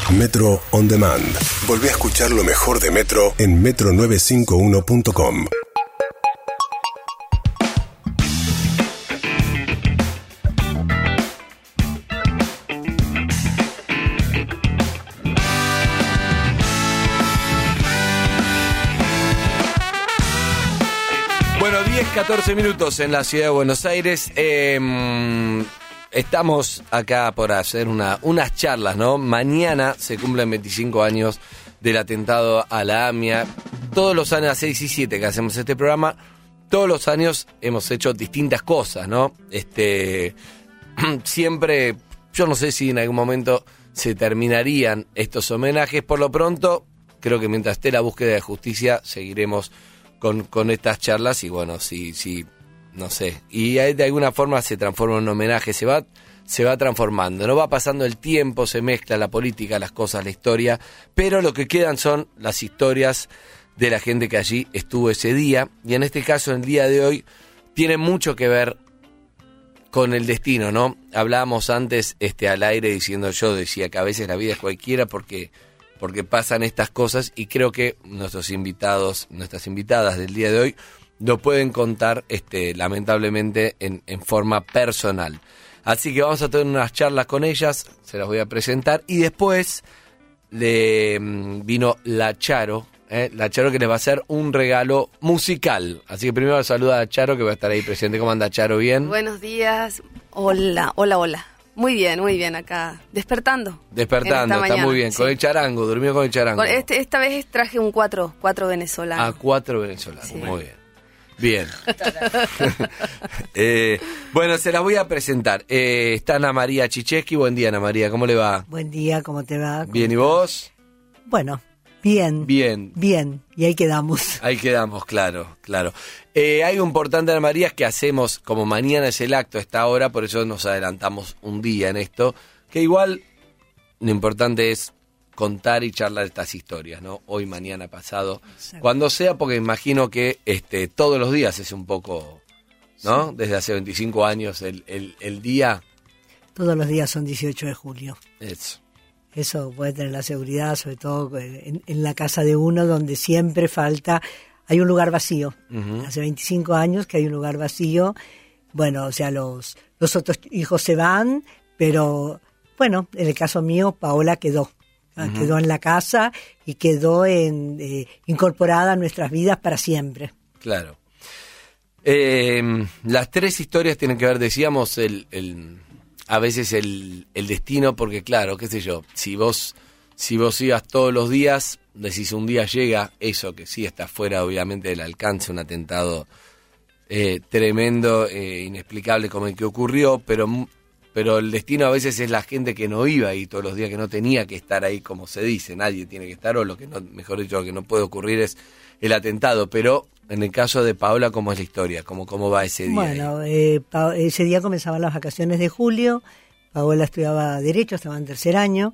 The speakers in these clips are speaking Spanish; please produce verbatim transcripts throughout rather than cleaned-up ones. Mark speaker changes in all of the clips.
Speaker 1: Metro On Demand. Volví a escuchar lo mejor de Metro en metro novecientos cincuenta y uno punto com.
Speaker 2: Bueno, diez, catorce minutos en la ciudad de Buenos Aires. Eh, estamos acá por hacer una, unas charlas, ¿no? Mañana se cumplen veinticinco años del atentado a la AMIA. Todos los años, a seis y siete que hacemos este programa, todos los años hemos hecho distintas cosas, ¿no? Este, siempre, yo no sé si en algún momento se terminarían estos homenajes. Por lo pronto, creo que mientras esté la búsqueda de justicia, seguiremos Con, con estas charlas y bueno, sí, sí, no sé. Y de alguna forma se transforma en un homenaje, se va, se va transformando. No va pasando el tiempo, se mezcla la política, las cosas, la historia, pero lo que quedan son las historias de la gente que allí estuvo ese día. Y en este caso, en el día de hoy, tiene mucho que ver con el destino, ¿no? Hablábamos antes este, al aire diciendo, yo decía que a veces la vida es cualquiera porque... porque pasan estas cosas y creo que nuestros invitados, nuestras invitadas del día de hoy lo pueden contar este, lamentablemente en, en forma personal. Así que vamos a tener unas charlas con ellas, se las voy a presentar y después le vino la Charo, ¿eh? la Charo que les va a hacer un regalo musical. Así que primero saluda a Charo que va a estar ahí presente. ¿Cómo anda Charo? ¿Bien?
Speaker 3: Buenos días, hola, hola, hola. Muy bien, muy bien, acá, despertando.
Speaker 2: Despertando, está
Speaker 3: mañana,
Speaker 2: muy bien,
Speaker 3: sí. Con
Speaker 2: el charango, durmió con el charango.
Speaker 3: Con este, esta vez traje un cuatro, cuatro venezolano.
Speaker 2: Ah, cuatro venezolanos,
Speaker 3: Sí.
Speaker 2: muy bien. Bien. eh, bueno, se las voy a presentar. Eh, está Ana María Chichesky, buen día Ana María, ¿cómo le va?
Speaker 4: Buen día, ¿cómo te va? ¿Cómo
Speaker 2: Bien, ¿y
Speaker 4: estás?
Speaker 2: vos?
Speaker 4: Bueno, bien.
Speaker 2: Bien.
Speaker 4: Bien, y ahí quedamos.
Speaker 2: Ahí quedamos, claro, claro. Eh, algo importante, Ana María, es que hacemos, como mañana es el acto a esta hora, por eso nos adelantamos un día en esto, que igual lo importante es contar y charlar estas historias, ¿no? Hoy, mañana, pasado,
Speaker 4: Exacto.
Speaker 2: cuando sea, porque imagino que este todos los días es un poco, ¿no?
Speaker 4: Sí.
Speaker 2: Desde hace veinticinco años el, el, el día
Speaker 4: Todos los días son dieciocho de julio.
Speaker 2: es...
Speaker 4: Eso puede tener la seguridad, sobre todo en, en la casa de uno, donde siempre falta, hay un lugar vacío.
Speaker 2: Uh-huh.
Speaker 4: Hace veinticinco años que hay un lugar vacío. Bueno, o sea, los, los otros hijos se van, pero bueno, en el caso mío, Paola quedó. Uh-huh. Quedó en la casa y quedó en, eh, incorporada a nuestras vidas para siempre.
Speaker 2: Claro. Eh, las tres historias tienen que ver, decíamos, el, el a veces el, el destino, porque claro, qué sé yo, si vos si vos ibas todos los días, decís un día llega eso que sí está fuera obviamente del alcance, un atentado eh, tremendo, eh, inexplicable como el que ocurrió, pero pero el destino a veces es la gente que no iba ahí todos los días, que no tenía que estar ahí, como se dice, nadie tiene que estar, o lo que no, mejor dicho, lo que no puede ocurrir es el atentado, pero en el caso de Paola, ¿cómo es la historia? ¿Cómo, cómo va ese día?
Speaker 4: Bueno, eh, pa- ese día comenzaban las vacaciones de julio, Paola estudiaba Derecho, estaba en tercer año,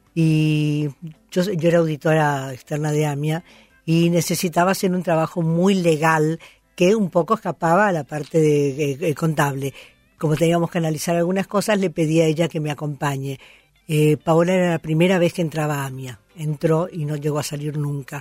Speaker 4: y yo, yo era auditora externa de AMIA, y necesitaba hacer un trabajo muy legal que un poco escapaba a la parte de, eh, contable. Como teníamos que analizar algunas cosas, le pedí a ella que me acompañe. Eh, Paola era la primera vez que entraba a AMIA, entró y no llegó a salir nunca.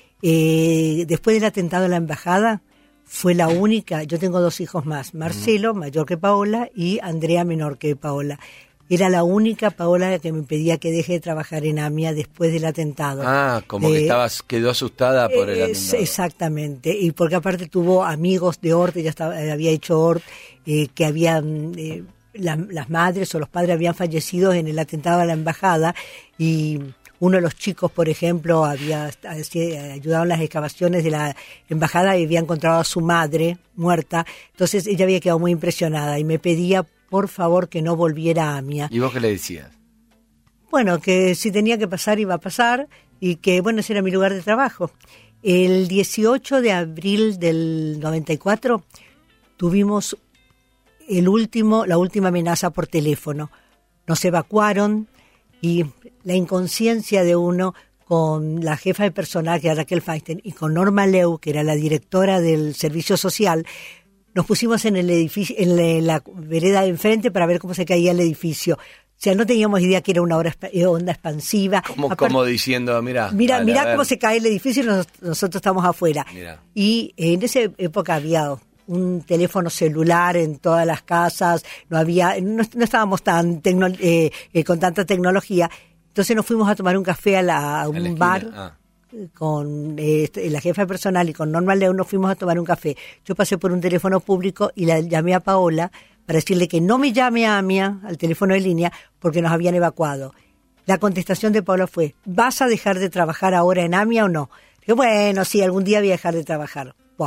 Speaker 4: Eh, después del atentado a la embajada, fue la única, yo tengo dos hijos más, Marcelo, mayor que Paola, y Andrea, menor que Paola. Era la única Paola que me pedía que deje de trabajar en AMIA después del atentado.
Speaker 2: Ah, como
Speaker 4: Eh,
Speaker 2: que estabas, quedó asustada por el
Speaker 4: es-
Speaker 2: atentado.
Speaker 4: Exactamente, y porque aparte tuvo amigos de O R T, ya estaba, había hecho O R T, eh, que habían, eh, la- las madres o los padres habían fallecido en el atentado a la embajada, y uno de los chicos, por ejemplo, había hacía- ayudado en las excavaciones de la embajada y había encontrado a su madre muerta, entonces ella había quedado muy impresionada y me pedía por favor que no volviera a AMIA.
Speaker 2: ¿Y vos qué le decías?
Speaker 4: Bueno, que si tenía que pasar iba a pasar y que bueno, ese era mi lugar de trabajo. El dieciocho de abril del noventa y cuatro tuvimos el último, la última amenaza por teléfono. Nos evacuaron y la inconsciencia de uno con la jefa de personal, que era Raquel Feinstein, y con Norma Leu, que era la directora del servicio social, nos pusimos en el edificio, en la vereda de enfrente para ver cómo se caía el edificio. sea, no teníamos idea que era una onda, onda expansiva.
Speaker 2: Como,
Speaker 4: Aparte,
Speaker 2: como diciendo, mira.
Speaker 4: Mira,
Speaker 2: dale,
Speaker 4: mira cómo se cae el edificio y nos, nosotros estamos afuera.
Speaker 2: Mirá.
Speaker 4: Y en esa época había un teléfono celular en todas las casas, no había, no, no estábamos tan tecno, eh, eh, con tanta tecnología. Entonces nos fuimos a tomar un café a, la, a un
Speaker 2: a
Speaker 4: bar.
Speaker 2: Ah.
Speaker 4: Con eh, la jefa personal y con Norma León nos fuimos a tomar un café. Yo pasé por un teléfono público y la llamé a Paola para decirle que no me llame a AMIA, al teléfono de línea, porque nos habían evacuado. La contestación de Paola fue, ¿vas a dejar de trabajar ahora en AMIA o no? Dije, bueno, sí, algún día voy a dejar de trabajar. Buah.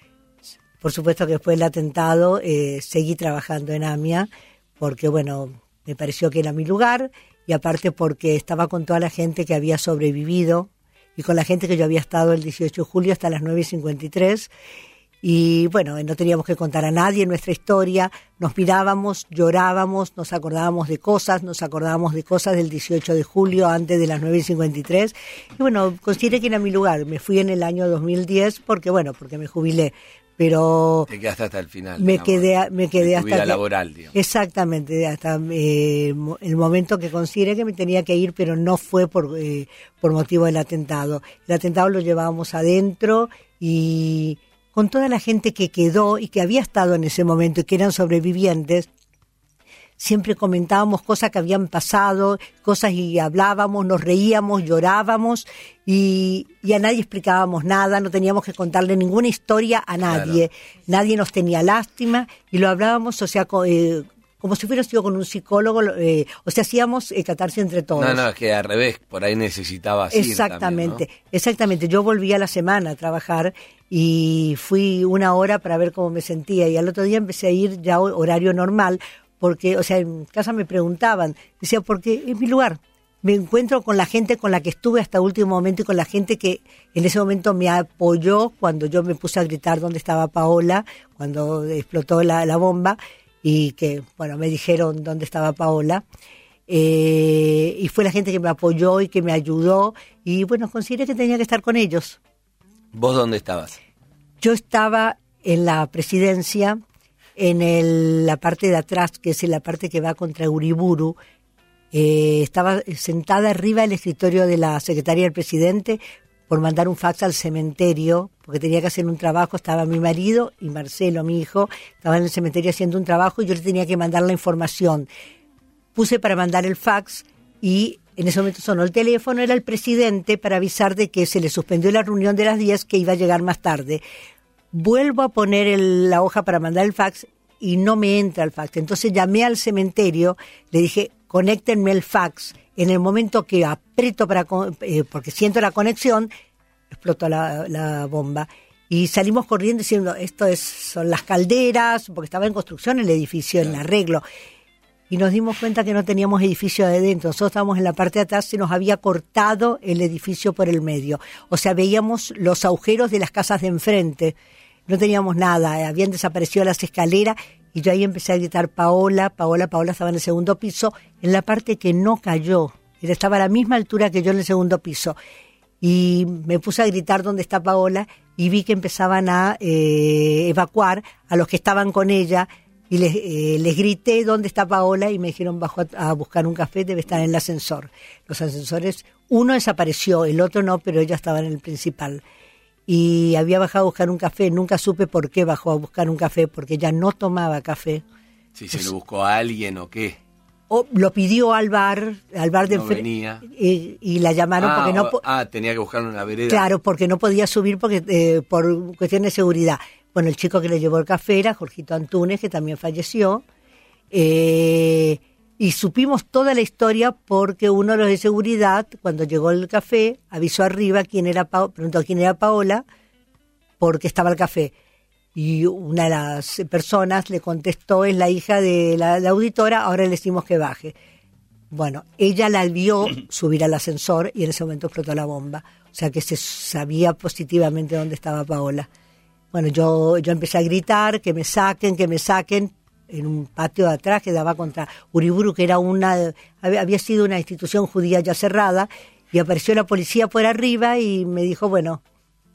Speaker 4: Por supuesto que después del atentado eh, seguí trabajando en AMIA, porque bueno, me pareció que era mi lugar, y aparte porque estaba con toda la gente que había sobrevivido, y con la gente que yo había estado el dieciocho de julio hasta las nueve y cincuenta y tres, y bueno, no teníamos que contar a nadie nuestra historia, nos mirábamos, llorábamos, nos acordábamos de cosas, nos acordábamos de cosas del dieciocho de julio antes de las nueve y cincuenta y tres, y bueno, consideré que era mi lugar. Me fui en el año dos mil diez porque bueno, porque me jubilé, pero
Speaker 2: te quedaste hasta el final.
Speaker 4: Me
Speaker 2: digamos,
Speaker 4: quedé, me quedé
Speaker 2: de tu
Speaker 4: hasta
Speaker 2: vida
Speaker 4: que,
Speaker 2: laboral, digamos.
Speaker 4: Exactamente, hasta eh, el momento que consideré que me tenía que ir, pero no fue por eh, por motivo del atentado. El atentado lo llevábamos adentro y con toda la gente que quedó y que había estado en ese momento y que eran sobrevivientes, siempre comentábamos cosas que habían pasado, cosas y hablábamos, nos reíamos, llorábamos y, y a nadie explicábamos nada, no teníamos que contarle ninguna historia a nadie, claro. Nadie nos tenía lástima y lo hablábamos, o sea, co- eh, como si hubiera sido con un psicólogo, eh, o sea, hacíamos eh, catarsis entre todos.
Speaker 2: No, no, es que al revés, por ahí necesitabas ir
Speaker 4: Exactamente,
Speaker 2: también, ¿no? Exactamente.
Speaker 4: Yo volví a la semana a trabajar y fui una hora para ver cómo me sentía y al otro día empecé a ir ya horario normal, porque, o sea, en casa me preguntaban, decía, porque es mi lugar. Me encuentro con la gente con la que estuve hasta el último momento y con la gente que en ese momento me apoyó cuando yo me puse a gritar dónde estaba Paola, cuando explotó la, la bomba, y que, bueno, me dijeron dónde estaba Paola. Eh, y fue la gente que me apoyó y que me ayudó, y bueno, consideré que tenía que estar con ellos.
Speaker 2: ¿Vos dónde estabas?
Speaker 4: Yo estaba en la presidencia, en el, la parte de atrás, que es la parte que va contra Uriburu. Eh, estaba sentada arriba del escritorio de la secretaria del presidente por mandar un fax al cementerio, porque tenía que hacer un trabajo. Estaba mi marido y Marcelo, mi hijo, estaban en el cementerio haciendo un trabajo y yo le tenía que mandar la información. Puse para mandar el fax y en ese momento sonó el teléfono, era el presidente para avisar de que se le suspendió la reunión de las diez, que iba a llegar más tarde. Vuelvo a poner el, la hoja para mandar el fax y no me entra el fax. Entonces llamé al cementerio, le dije, conéctenme el fax. En el momento que aprieto para eh, porque siento la conexión, explotó la, la bomba. Y salimos corriendo diciendo, esto es, son las calderas, porque estaba en construcción el edificio, en arreglo. Y nos dimos cuenta que no teníamos edificio de dentro. Nosotros estábamos en la parte de atrás, se nos había cortado el edificio por el medio. O sea, veíamos los agujeros de las casas de enfrente. No teníamos nada, habían desaparecido las escaleras y yo ahí empecé a gritar Paola, Paola, Paola estaba en el segundo piso, en la parte que no cayó. Él estaba a la misma altura que yo en el segundo piso. Y me puse a gritar dónde está Paola y vi que empezaban a eh, evacuar a los que estaban con ella. Y les, eh, les grité dónde está Paola y me dijeron bajo a, a buscar un café, debe estar en el ascensor. Los ascensores, uno desapareció, el otro no, pero ella estaba en el principal. Y había bajado a buscar un café, nunca supe por qué bajó a buscar un café, porque ella no tomaba café.
Speaker 2: Si se lo buscó a alguien o qué.
Speaker 4: O lo pidió al bar, al bar de
Speaker 2: no
Speaker 4: enfrente.
Speaker 2: venía.
Speaker 4: Y, y la llamaron
Speaker 2: ah,
Speaker 4: porque no...
Speaker 2: O, ah, tenía que buscarlo en la vereda.
Speaker 4: Claro, porque no podía subir porque eh, por cuestiones de seguridad. Bueno, el chico que le llevó el café era Jorgito Antunes, que también falleció. Eh, y supimos toda la historia porque uno de los de seguridad, cuando llegó el café, avisó arriba quién era pa- preguntó quién era Paola, porque estaba el café. Y una de las personas le contestó, es la hija de la, la auditora, ahora le decimos que baje. Bueno, ella la vio subir al ascensor y en ese momento explotó la bomba. O sea que se sabía positivamente dónde estaba Paola. Bueno, yo, yo empecé a gritar, que me saquen, que me saquen, en un patio de atrás que daba contra Uriburu, que era una, había sido una institución judía ya cerrada, y apareció la policía por arriba y me dijo, bueno,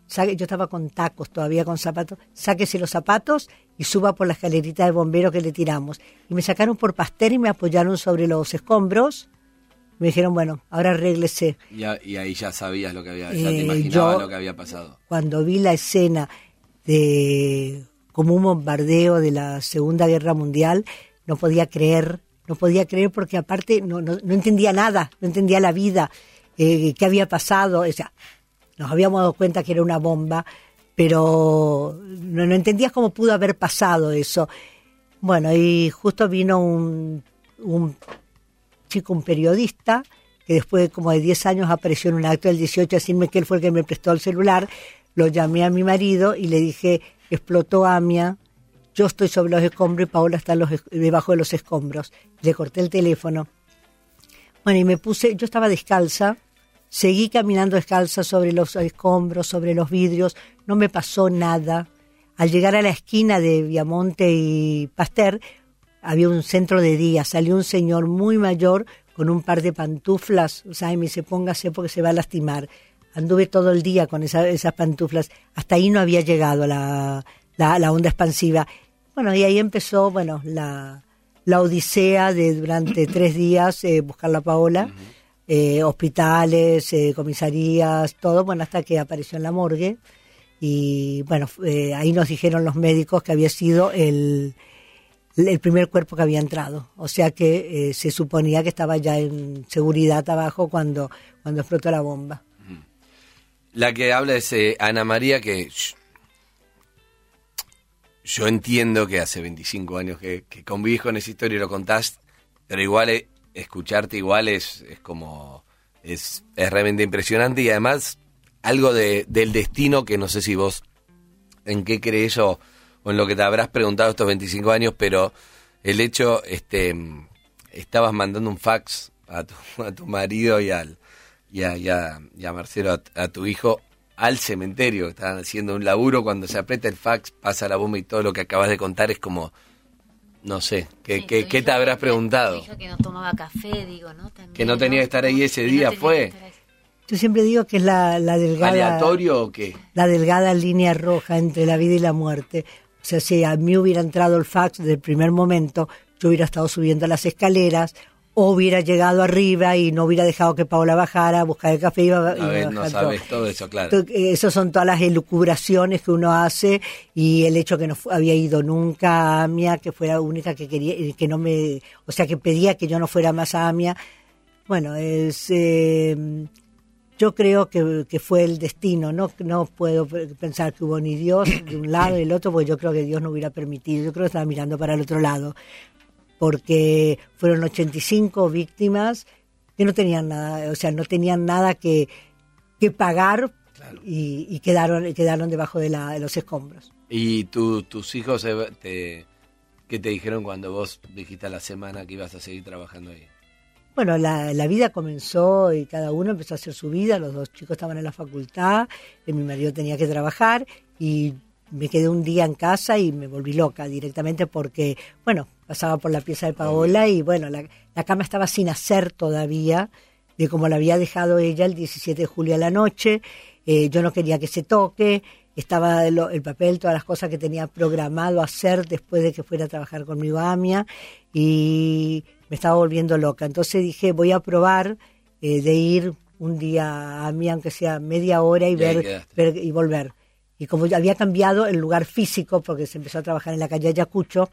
Speaker 4: saque, yo estaba con tacos, todavía con zapatos, sáquese los zapatos y suba por la escalerita de bombero que le tiramos. Y me sacaron por Pasteur y me apoyaron sobre los escombros. Me dijeron, bueno, ahora arréglese.
Speaker 2: Y, a, y ahí ya sabías lo que había,
Speaker 4: eh,
Speaker 2: ya te imaginabas
Speaker 4: yo,
Speaker 2: lo que había pasado.
Speaker 4: Cuando vi la escena de como un bombardeo de la Segunda Guerra Mundial, no podía creer, no podía creer porque aparte no, no, no entendía nada, no entendía la vida, eh, qué había pasado, o sea, nos habíamos dado cuenta que era una bomba, pero no, no entendías cómo pudo haber pasado eso. Bueno, y justo vino un, un chico, un periodista, que después de como de diez años apareció en un acto del dieciocho a decirme que él fue el que me prestó el celular. Lo llamé a mi marido y le dije, explotó Amia, yo estoy sobre los escombros y Paola está los, debajo de los escombros. Le corté el teléfono. Bueno, y me puse, yo estaba descalza, seguí caminando descalza sobre los escombros, sobre los vidrios, no me pasó nada. Al llegar a la esquina de Viamonte y Pasteur, había un centro de día, salió un señor muy mayor con un par de pantuflas, o sea, y me dice, póngase porque se va a lastimar. Anduve todo el día con esa, esas pantuflas, hasta ahí no había llegado la, la, la onda expansiva. Bueno, y ahí empezó, bueno, la, la odisea de durante tres días eh, buscar a Paola, uh-huh. eh, hospitales, eh, comisarías, todo, bueno, hasta que apareció en la morgue. Y bueno, eh, ahí nos dijeron los médicos que había sido el, el primer cuerpo que había entrado. O sea que eh, se suponía que estaba ya en seguridad abajo cuando, cuando explotó la bomba.
Speaker 2: La que habla es eh, Ana María, que shh, yo entiendo que hace veinticinco años que, que convivís con esa historia y lo contás, pero igual eh, escucharte igual es, es como, es, es realmente impresionante y además algo de, del destino que no sé si vos en qué crees o, o en lo que te habrás preguntado estos veinticinco años, pero el hecho, este, estabas mandando un fax a tu, a tu marido y al y a, y a, y a Marcelo, a, a tu hijo, al cementerio, que estaban haciendo un laburo, cuando se aprieta el fax, pasa la bomba y todo lo que acabas de contar es como, no sé, ¿qué,
Speaker 5: sí,
Speaker 2: qué, ¿qué te habrás
Speaker 5: que,
Speaker 2: preguntado?
Speaker 5: Tu hijo que no tomaba café, digo, ¿no? También,
Speaker 2: que no tenía que estar ahí ese día, no ¿fue?
Speaker 4: Yo siempre digo que es la, la delgada...
Speaker 2: ¿Aleatorio o qué?
Speaker 4: La delgada línea roja entre la vida y la muerte. O sea, si a mí hubiera entrado el fax desde el primer momento, yo hubiera estado subiendo las escaleras, o hubiera llegado arriba y no hubiera dejado que Paola bajara a buscar el café y iba,
Speaker 2: a
Speaker 4: iba
Speaker 2: ver,
Speaker 4: a
Speaker 2: no sabes todo eso, claro.
Speaker 4: Esas son todas las elucubraciones que uno hace y el hecho que no había ido nunca a Amia, que fuera la única que quería, que no me, o sea, que pedía que yo no fuera más a Amia. Bueno, es, eh, yo creo que, que fue el destino. No, no puedo pensar que hubo ni Dios de un lado y del otro, porque yo creo que Dios no hubiera permitido. Yo creo que estaba mirando para el otro lado, porque fueron ochenta y cinco víctimas que no tenían nada, o sea, no tenían nada que, que pagar, claro. y, y quedaron quedaron debajo de, la, de los escombros.
Speaker 2: ¿Y tu, tus hijos te, qué te dijeron cuando vos dijiste a la semana que ibas a seguir trabajando ahí?
Speaker 4: Bueno, la, la vida comenzó y cada uno empezó a hacer su vida, los dos chicos estaban en la facultad, y mi marido tenía que trabajar y me quedé un día en casa y me volví loca directamente porque, bueno, pasaba por la pieza de Paola y, bueno, la, la cama estaba sin hacer todavía, de como la había dejado ella el diecisiete de julio a la noche. Eh, yo no quería que se toque, estaba el, el papel, todas las cosas que tenía programado hacer después de que fuera a trabajar conmigo a Amia y me estaba volviendo loca. Entonces dije, voy a probar eh, de ir un día a Amia, aunque sea media hora y, y ver, ver y volver. Y como ya había cambiado el lugar físico, porque se empezó a trabajar en la calle Ayacucho,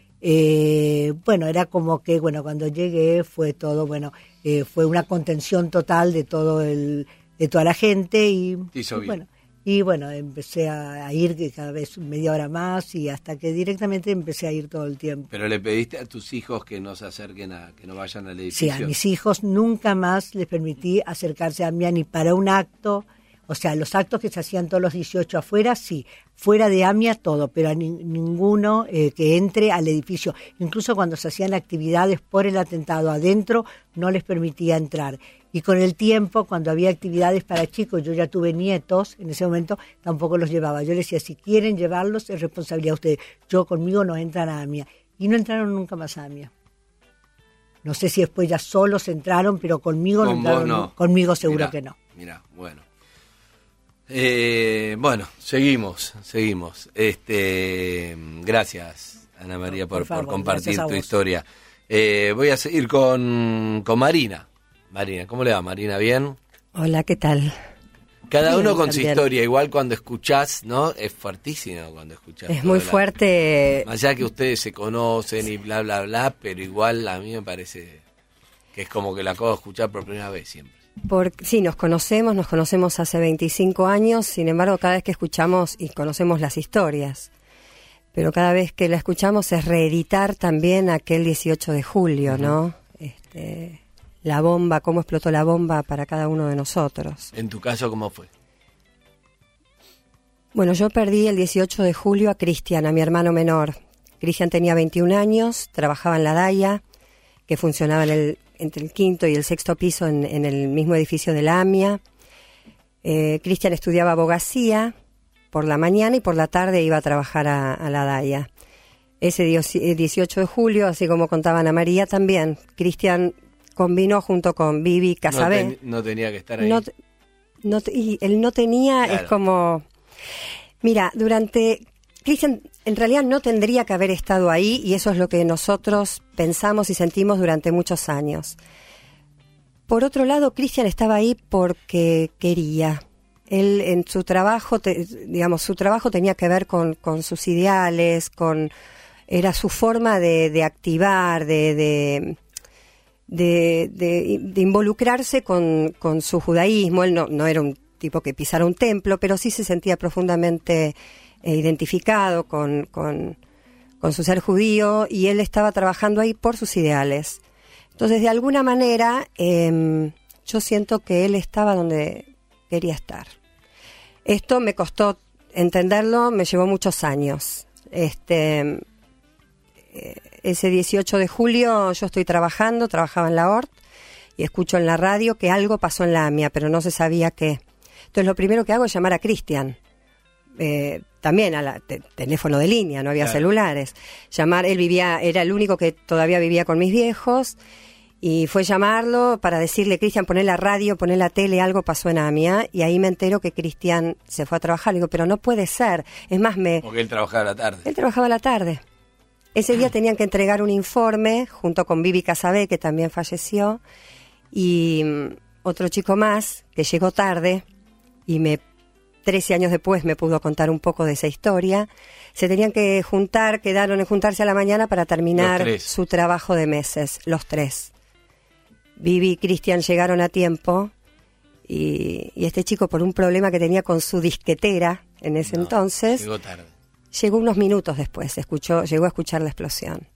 Speaker 4: eh, bueno, era como que, bueno, cuando llegué fue todo, bueno, eh, fue una contención total de todo el, de toda la gente y,
Speaker 2: Hizo bien.
Speaker 4: bueno, y bueno, empecé a, a ir cada vez media hora más y hasta que directamente empecé a ir todo el tiempo.
Speaker 2: Pero le pediste a tus hijos que no se acerquen a, que no vayan al
Speaker 4: Sí,
Speaker 2: edificio.
Speaker 4: a mis hijos nunca más les permití acercarse a mí ni para un acto. O sea, los actos que se hacían todos los dieciocho afuera, sí. Fuera de Amia, todo, pero a ni, ninguno eh, que entre al edificio. Incluso cuando se hacían actividades por el atentado adentro, no les permitía entrar. Y con el tiempo, cuando había actividades para chicos, yo ya tuve nietos, en ese momento tampoco los llevaba. Yo les decía, si quieren llevarlos, es responsabilidad de ustedes. Yo conmigo no entran a Amia. Y no entraron nunca más a Amia. No sé si después ya solos entraron, pero conmigo
Speaker 2: Con
Speaker 4: no entraron.
Speaker 2: vos no.
Speaker 4: Conmigo seguro
Speaker 2: mirá,
Speaker 4: que no.
Speaker 2: Mira, bueno. Eh, bueno, seguimos, seguimos. Este, gracias, Ana María, por, por, favor, por compartir tu historia. Eh, voy a seguir con, con Marina. Marina, ¿cómo le va, Marina? ¿Bien?
Speaker 6: Hola, ¿qué tal?
Speaker 2: Cada
Speaker 6: Bien,
Speaker 2: uno con
Speaker 6: también.
Speaker 2: su historia, igual cuando escuchás, ¿no? Es fuertísimo cuando escuchás.
Speaker 6: Es muy
Speaker 2: la,
Speaker 6: fuerte.
Speaker 2: Más allá que ustedes se conocen y bla, bla, bla, pero igual a mí me parece que es como que la acabo de escuchar por primera vez siempre.
Speaker 6: Porque, sí, nos conocemos, nos conocemos hace veinticinco años, sin embargo, cada vez que escuchamos y conocemos las historias, pero cada vez que la escuchamos es reeditar también aquel dieciocho de julio, uh-huh. ¿no? Este, la bomba, cómo explotó la bomba para cada uno de nosotros.
Speaker 2: ¿En tu caso cómo fue?
Speaker 6: Bueno, yo perdí el dieciocho de julio a Cristian, a mi hermano menor. Cristian tenía veintiún años, trabajaba en la DAIA, que funcionaba en el, entre el quinto y el sexto piso en, en el mismo edificio de la AMIA. Eh, Cristian estudiaba abogacía por la mañana y por la tarde iba a trabajar a, a la DAIA. Ese dieciocho de julio, así como contaba Ana María también, Cristian combinó junto con Vivi Casabé.
Speaker 2: No, ten, no tenía que estar ahí.
Speaker 6: No, no, y él no tenía, claro. Es como... Mira, durante... Cristian en realidad no tendría que haber estado ahí y eso es lo que nosotros pensamos y sentimos durante muchos años. Por otro lado, Cristian estaba ahí porque quería. Él en su trabajo, te, digamos, su trabajo tenía que ver con, con sus ideales, con era su forma de, de activar, de, de, de, de, de involucrarse con, con su judaísmo. Él no, no era un tipo que pisara un templo, pero sí se sentía profundamente eh, identificado con, con, con su ser judío y él estaba trabajando ahí por sus ideales. Entonces, de alguna manera, eh, yo siento que él estaba donde quería estar. Esto me costó entenderlo, me llevó muchos años. Este, eh, ese dieciocho de julio yo estoy trabajando, trabajaba en la O R T y escucho en la radio que algo pasó en la AMIA, pero no se sabía qué. Entonces lo primero que hago es llamar a Cristian, eh, también a la te, teléfono de línea, no había claro. celulares. Llamar, él vivía, era el único que todavía vivía con mis viejos. Y fue llamarlo para decirle, Cristian, poné la radio, poné la tele, algo pasó en AMIA. Y ahí me entero que Cristian se fue a trabajar. Le digo, pero no puede ser. Es más, me...
Speaker 2: Porque él trabajaba a la tarde.
Speaker 6: Él trabajaba a la tarde. Ese día tenían que entregar un informe, junto con Vivi Casabé, que también falleció, y um, otro chico más, que llegó tarde, y me trece años después me pudo contar un poco de esa historia. Se tenían que juntar, quedaron en juntarse a la mañana para terminar su trabajo de meses, los tres. Vivi y Cristian llegaron a tiempo y, y este chico, por un problema que tenía con su disquetera en ese no, entonces,
Speaker 2: llegó tarde.
Speaker 6: Llegó unos minutos después, escuchó, llegó a escuchar la explosión.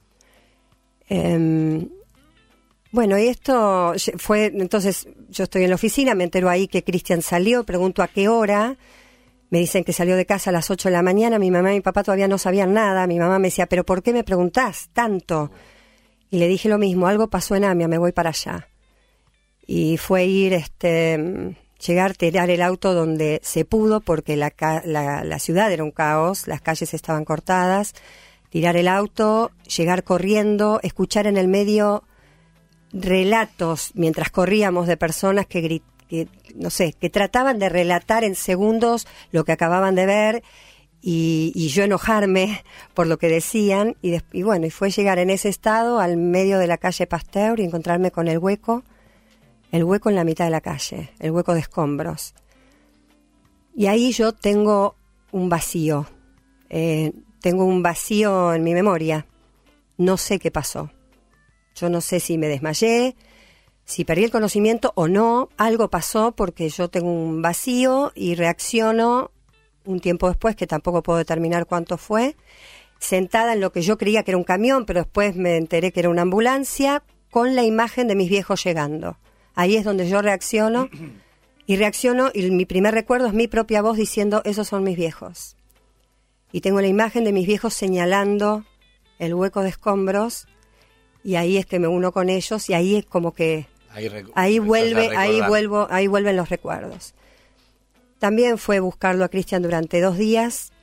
Speaker 6: Eh, bueno, y esto fue, entonces yo estoy en la oficina, me entero ahí que Cristian salió, pregunto a qué hora, me dicen que salió de casa a las ocho de la mañana, mi mamá y mi papá todavía no sabían nada, mi mamá me decía, ¿pero por qué me preguntás tanto? Y le dije lo mismo, algo pasó en AMIA, me voy para allá. Y fue ir, este, llegar, tirar el auto donde se pudo, porque la, la, la ciudad era un caos, las calles estaban cortadas, tirar el auto, llegar corriendo, escuchar en el medio relatos, mientras corríamos, de personas que, grit, que, no sé, que trataban de relatar en segundos lo que acababan de ver, Y, y yo enojarme por lo que decían y, de, y bueno, y fue llegar en ese estado al medio de la calle Pasteur y encontrarme con el hueco, el hueco en la mitad de la calle, el hueco de escombros. Y ahí yo tengo un vacío, eh, tengo un vacío en mi memoria, no sé qué pasó, yo no sé si me desmayé, si perdí el conocimiento o no, algo pasó porque yo tengo un vacío y reacciono un tiempo después, que tampoco puedo determinar cuánto fue, sentada en lo que yo creía que era un camión, pero después me enteré que era una ambulancia, con la imagen de mis viejos llegando. Ahí es donde yo reacciono, y reacciono, y mi primer recuerdo es mi propia voz diciendo, esos son mis viejos. Y tengo la imagen de mis viejos señalando el hueco de escombros, y ahí es que me uno con ellos, y ahí es como que, ahí, recu- ahí vuelve, ahí vuelvo, ahí vuelven los recuerdos. También fue buscarlo a Cristian durante dos días,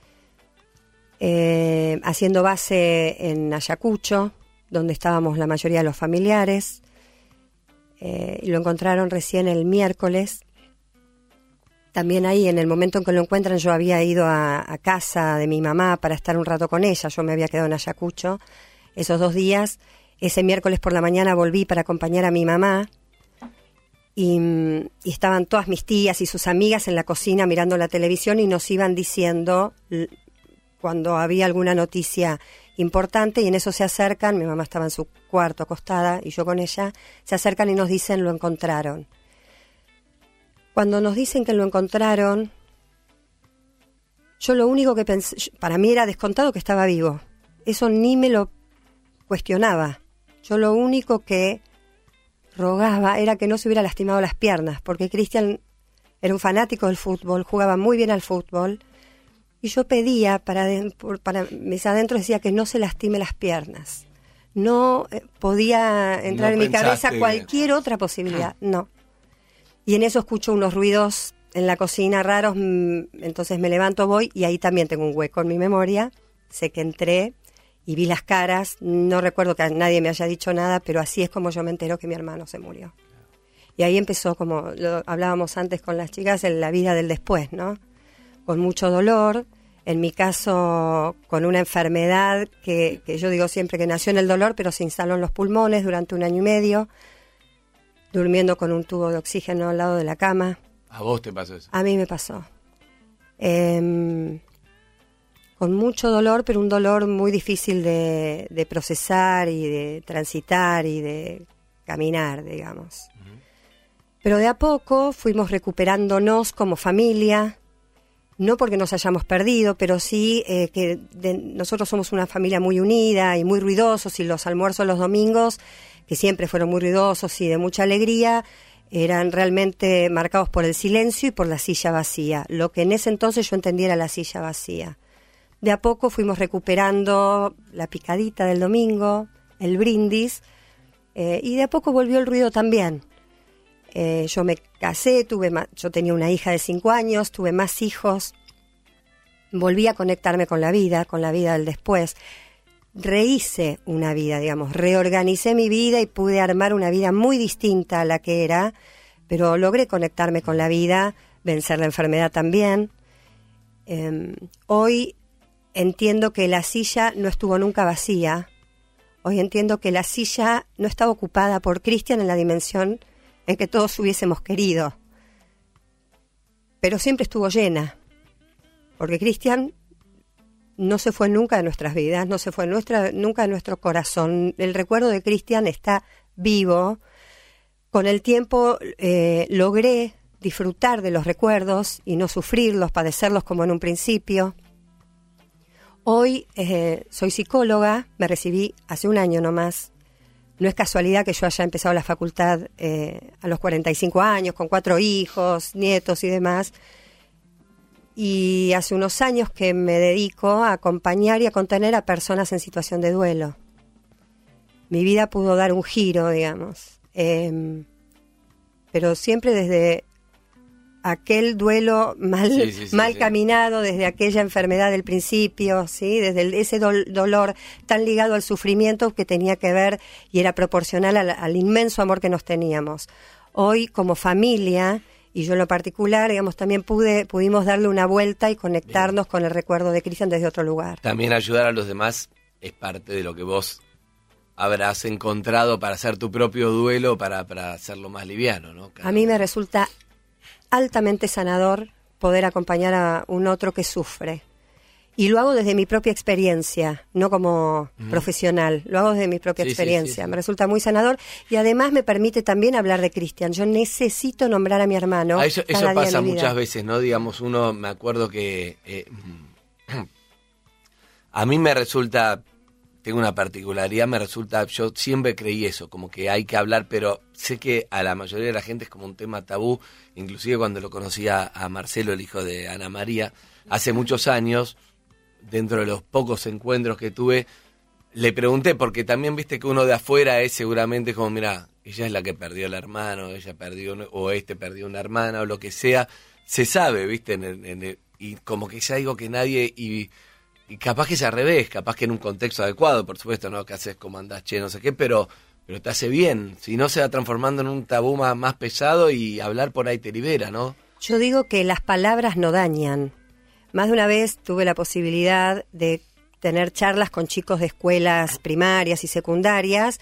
Speaker 6: eh, haciendo base en Ayacucho, donde estábamos la mayoría de los familiares, eh, y lo encontraron recién el miércoles. También ahí, en el momento en que lo encuentran, yo había ido a, a casa de mi mamá para estar un rato con ella. Yo me había quedado en Ayacucho esos dos días. Ese miércoles por la mañana volví para acompañar a mi mamá. Y, y estaban todas mis tías y sus amigas en la cocina mirando la televisión y nos iban diciendo cuando había alguna noticia importante, y en eso se acercan, mi mamá estaba en su cuarto acostada y yo con ella, se acercan y nos dicen: lo encontraron. Cuando nos dicen que lo encontraron, yo lo único que pensé, para mí era descontado que estaba vivo. Eso ni me lo cuestionaba. Yo lo único que rogaba era que no se hubiera lastimado las piernas, porque Cristian era un fanático del fútbol, jugaba muy bien al fútbol, y yo pedía, para, para mis adentros decía que no se lastime las piernas. No eh, podía entrar
Speaker 2: no
Speaker 6: en mi cabeza
Speaker 2: pensaste...
Speaker 6: cualquier otra posibilidad, no. Y en eso escucho unos ruidos en la cocina raros, entonces me levanto, voy, y ahí también tengo un hueco en mi memoria. Sé que entré y vi las caras, no recuerdo que nadie me haya dicho nada, pero así es como yo me entero que mi hermano se murió. Y ahí empezó, como lo hablábamos antes con las chicas, en la vida del después, ¿no? Con mucho dolor, en mi caso con una enfermedad que, que yo digo siempre que nació en el dolor, pero se instaló en los pulmones durante un año y medio, durmiendo con un tubo de oxígeno al lado de la cama.
Speaker 2: ¿A vos te pasó eso?
Speaker 6: A mí me pasó. Eh, con mucho dolor, pero un dolor muy difícil de, de procesar y de transitar y de caminar, digamos. Uh-huh. Pero de a poco fuimos recuperándonos como familia, no porque nos hayamos perdido, pero sí eh, que de, nosotros somos una familia muy unida y muy ruidosos, y los almuerzos los domingos, que siempre fueron muy ruidosos y de mucha alegría, eran realmente marcados por el silencio y por la silla vacía, lo que en ese entonces yo entendía era la silla vacía. De a poco fuimos recuperando la picadita del domingo, el brindis, eh, y de a poco volvió el ruido también. Eh, yo me casé, tuve más, yo tenía una hija de cinco años, tuve más hijos, volví a conectarme con la vida, con la vida del después. Rehice una vida, digamos, reorganicé mi vida y pude armar una vida muy distinta a la que era, pero logré conectarme con la vida, vencer la enfermedad también. Eh, hoy entiendo que la silla no estuvo nunca vacía. Hoy entiendo que la silla no estaba ocupada por Cristian en la dimensión en que todos hubiésemos querido, pero siempre estuvo llena, porque Cristian no se fue nunca de nuestras vidas, no se fue nuestra, nunca de nuestro corazón. El recuerdo de Cristian está vivo. Con el tiempo eh, logré disfrutar de los recuerdos y no sufrirlos, padecerlos como en un principio. Hoy eh, soy psicóloga, me recibí hace un año nomás. No es casualidad que yo haya empezado la facultad eh, a los cuarenta y cinco años, con cuatro hijos, nietos y demás. Y hace unos años que me dedico a acompañar y a contener a personas en situación de duelo. Mi vida pudo dar un giro, digamos. Eh, pero siempre desde aquel duelo mal,
Speaker 2: sí, sí, sí,
Speaker 6: mal
Speaker 2: sí.
Speaker 6: caminado, desde aquella enfermedad del principio, ¿sí? Desde el, ese do, dolor tan ligado al sufrimiento que tenía que ver y era proporcional al, al inmenso amor que nos teníamos. Hoy, como familia, y yo en lo particular, digamos, también pude pudimos darle una vuelta y conectarnos Bien. Con el recuerdo de Cristian desde otro lugar.
Speaker 2: También ayudar a los demás es parte de lo que vos habrás encontrado para hacer tu propio duelo, para, para hacerlo más liviano, ¿no? Cada
Speaker 6: a mí me resulta altamente sanador poder acompañar a un otro que sufre. Y lo hago desde mi propia experiencia, no como uh-huh. profesional, lo hago desde mi propia sí, experiencia. Sí, sí, sí. Me resulta muy sanador y además me permite también hablar de Cristian. Yo necesito nombrar a mi hermano.
Speaker 2: Ah, eso
Speaker 6: cada
Speaker 2: eso
Speaker 6: día
Speaker 2: pasa
Speaker 6: de mi
Speaker 2: muchas
Speaker 6: vida.
Speaker 2: veces, ¿no? Digamos, uno, me acuerdo que eh, a mí me resulta, tengo una particularidad, me resulta, yo siempre creí eso, como que hay que hablar, pero sé que a la mayoría de la gente es como un tema tabú, inclusive cuando lo conocía a Marcelo, el hijo de Ana María, hace muchos años, dentro de los pocos encuentros que tuve, le pregunté, porque también viste que uno de afuera es seguramente como, mira, ella es la que perdió el hermano, ella perdió, o este perdió una hermana, o lo que sea, se sabe, viste, en el, en el, y como que es algo que nadie, y, y capaz que es al revés, capaz que en un contexto adecuado, por supuesto, no que haces como andás, che, no sé qué, pero, pero te hace bien, si no se va transformando en un tabú más, más pesado y hablar por ahí te libera, ¿no?
Speaker 6: Yo digo que las palabras no dañan. Más de una vez tuve la posibilidad de tener charlas con chicos de escuelas primarias y secundarias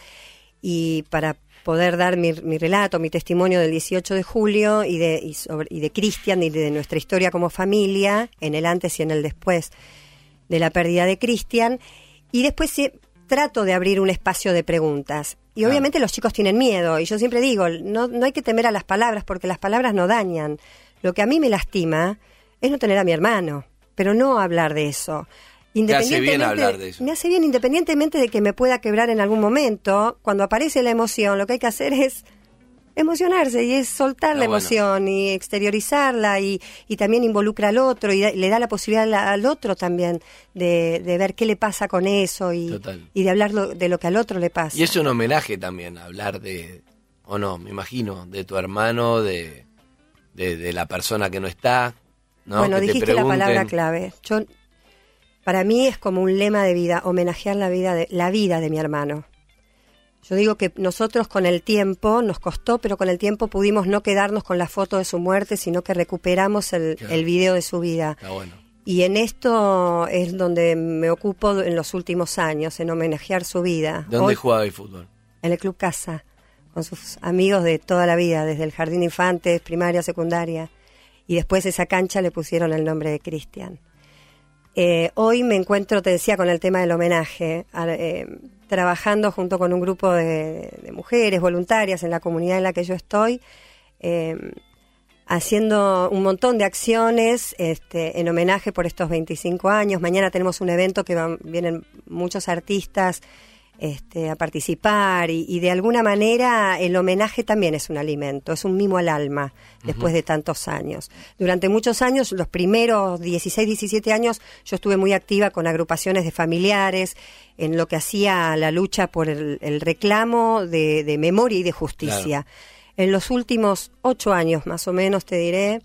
Speaker 6: y para poder dar mi, mi relato, mi testimonio del dieciocho de julio y de, y sobre, y de Cristian y de nuestra historia como familia, en el antes y en el después de la pérdida de Cristian. Y después sí, trato de abrir un espacio de preguntas. Y obviamente ah. los chicos tienen miedo. Y yo siempre digo, no, no hay que temer a las palabras porque las palabras no dañan. Lo que a mí me lastima es no tener a mi hermano, pero no hablar de eso.
Speaker 2: Me hace bien hablar de eso.
Speaker 6: Me hace bien, independientemente de que me pueda quebrar en algún momento. Cuando aparece la emoción, lo que hay que hacer es emocionarse y es soltar ah, la emoción bueno. y exteriorizarla y, y también involucra al otro y da, le da la posibilidad al otro también de, de ver qué le pasa con eso y, y de hablar lo, de lo que al otro le pasa.
Speaker 2: Y es un homenaje también, hablar de, o no, me imagino, de tu hermano, de, de, de la persona que no está, ¿no?
Speaker 6: Bueno,
Speaker 2: que
Speaker 6: dijiste
Speaker 2: te pregunten...
Speaker 6: la palabra clave. Yo, para mí es como un lema de vida, homenajear la vida de, la vida de mi hermano. Yo digo que nosotros con el tiempo, nos costó, pero con el tiempo pudimos no quedarnos con la foto de su muerte, sino que recuperamos el, claro. el video de su vida.
Speaker 2: Está bueno.
Speaker 6: Y en esto es donde me ocupo en los últimos años, en homenajear su vida.
Speaker 2: ¿Dónde Hoy, jugaba el fútbol?
Speaker 6: En el Club Casa, con sus amigos de toda la vida, desde el jardín de infantes, primaria, secundaria. Y después esa cancha le pusieron el nombre de Cristian. Eh, hoy me encuentro, te decía, con el tema del homenaje, eh, trabajando junto con un grupo de, de mujeres voluntarias en la comunidad en la que yo estoy, eh, haciendo un montón de acciones este, en homenaje por estos veinticinco años. Mañana tenemos un evento que van, vienen muchos artistas este, a participar y, y de alguna manera el homenaje también es un alimento, es un mimo al alma después uh-huh. de tantos años. Durante muchos años, los primeros dieciséis, diecisiete años, yo estuve muy activa con agrupaciones de familiares en lo que hacía la lucha por el, el reclamo de, de memoria y de justicia. Claro. En los últimos ocho años, más o menos, te diré,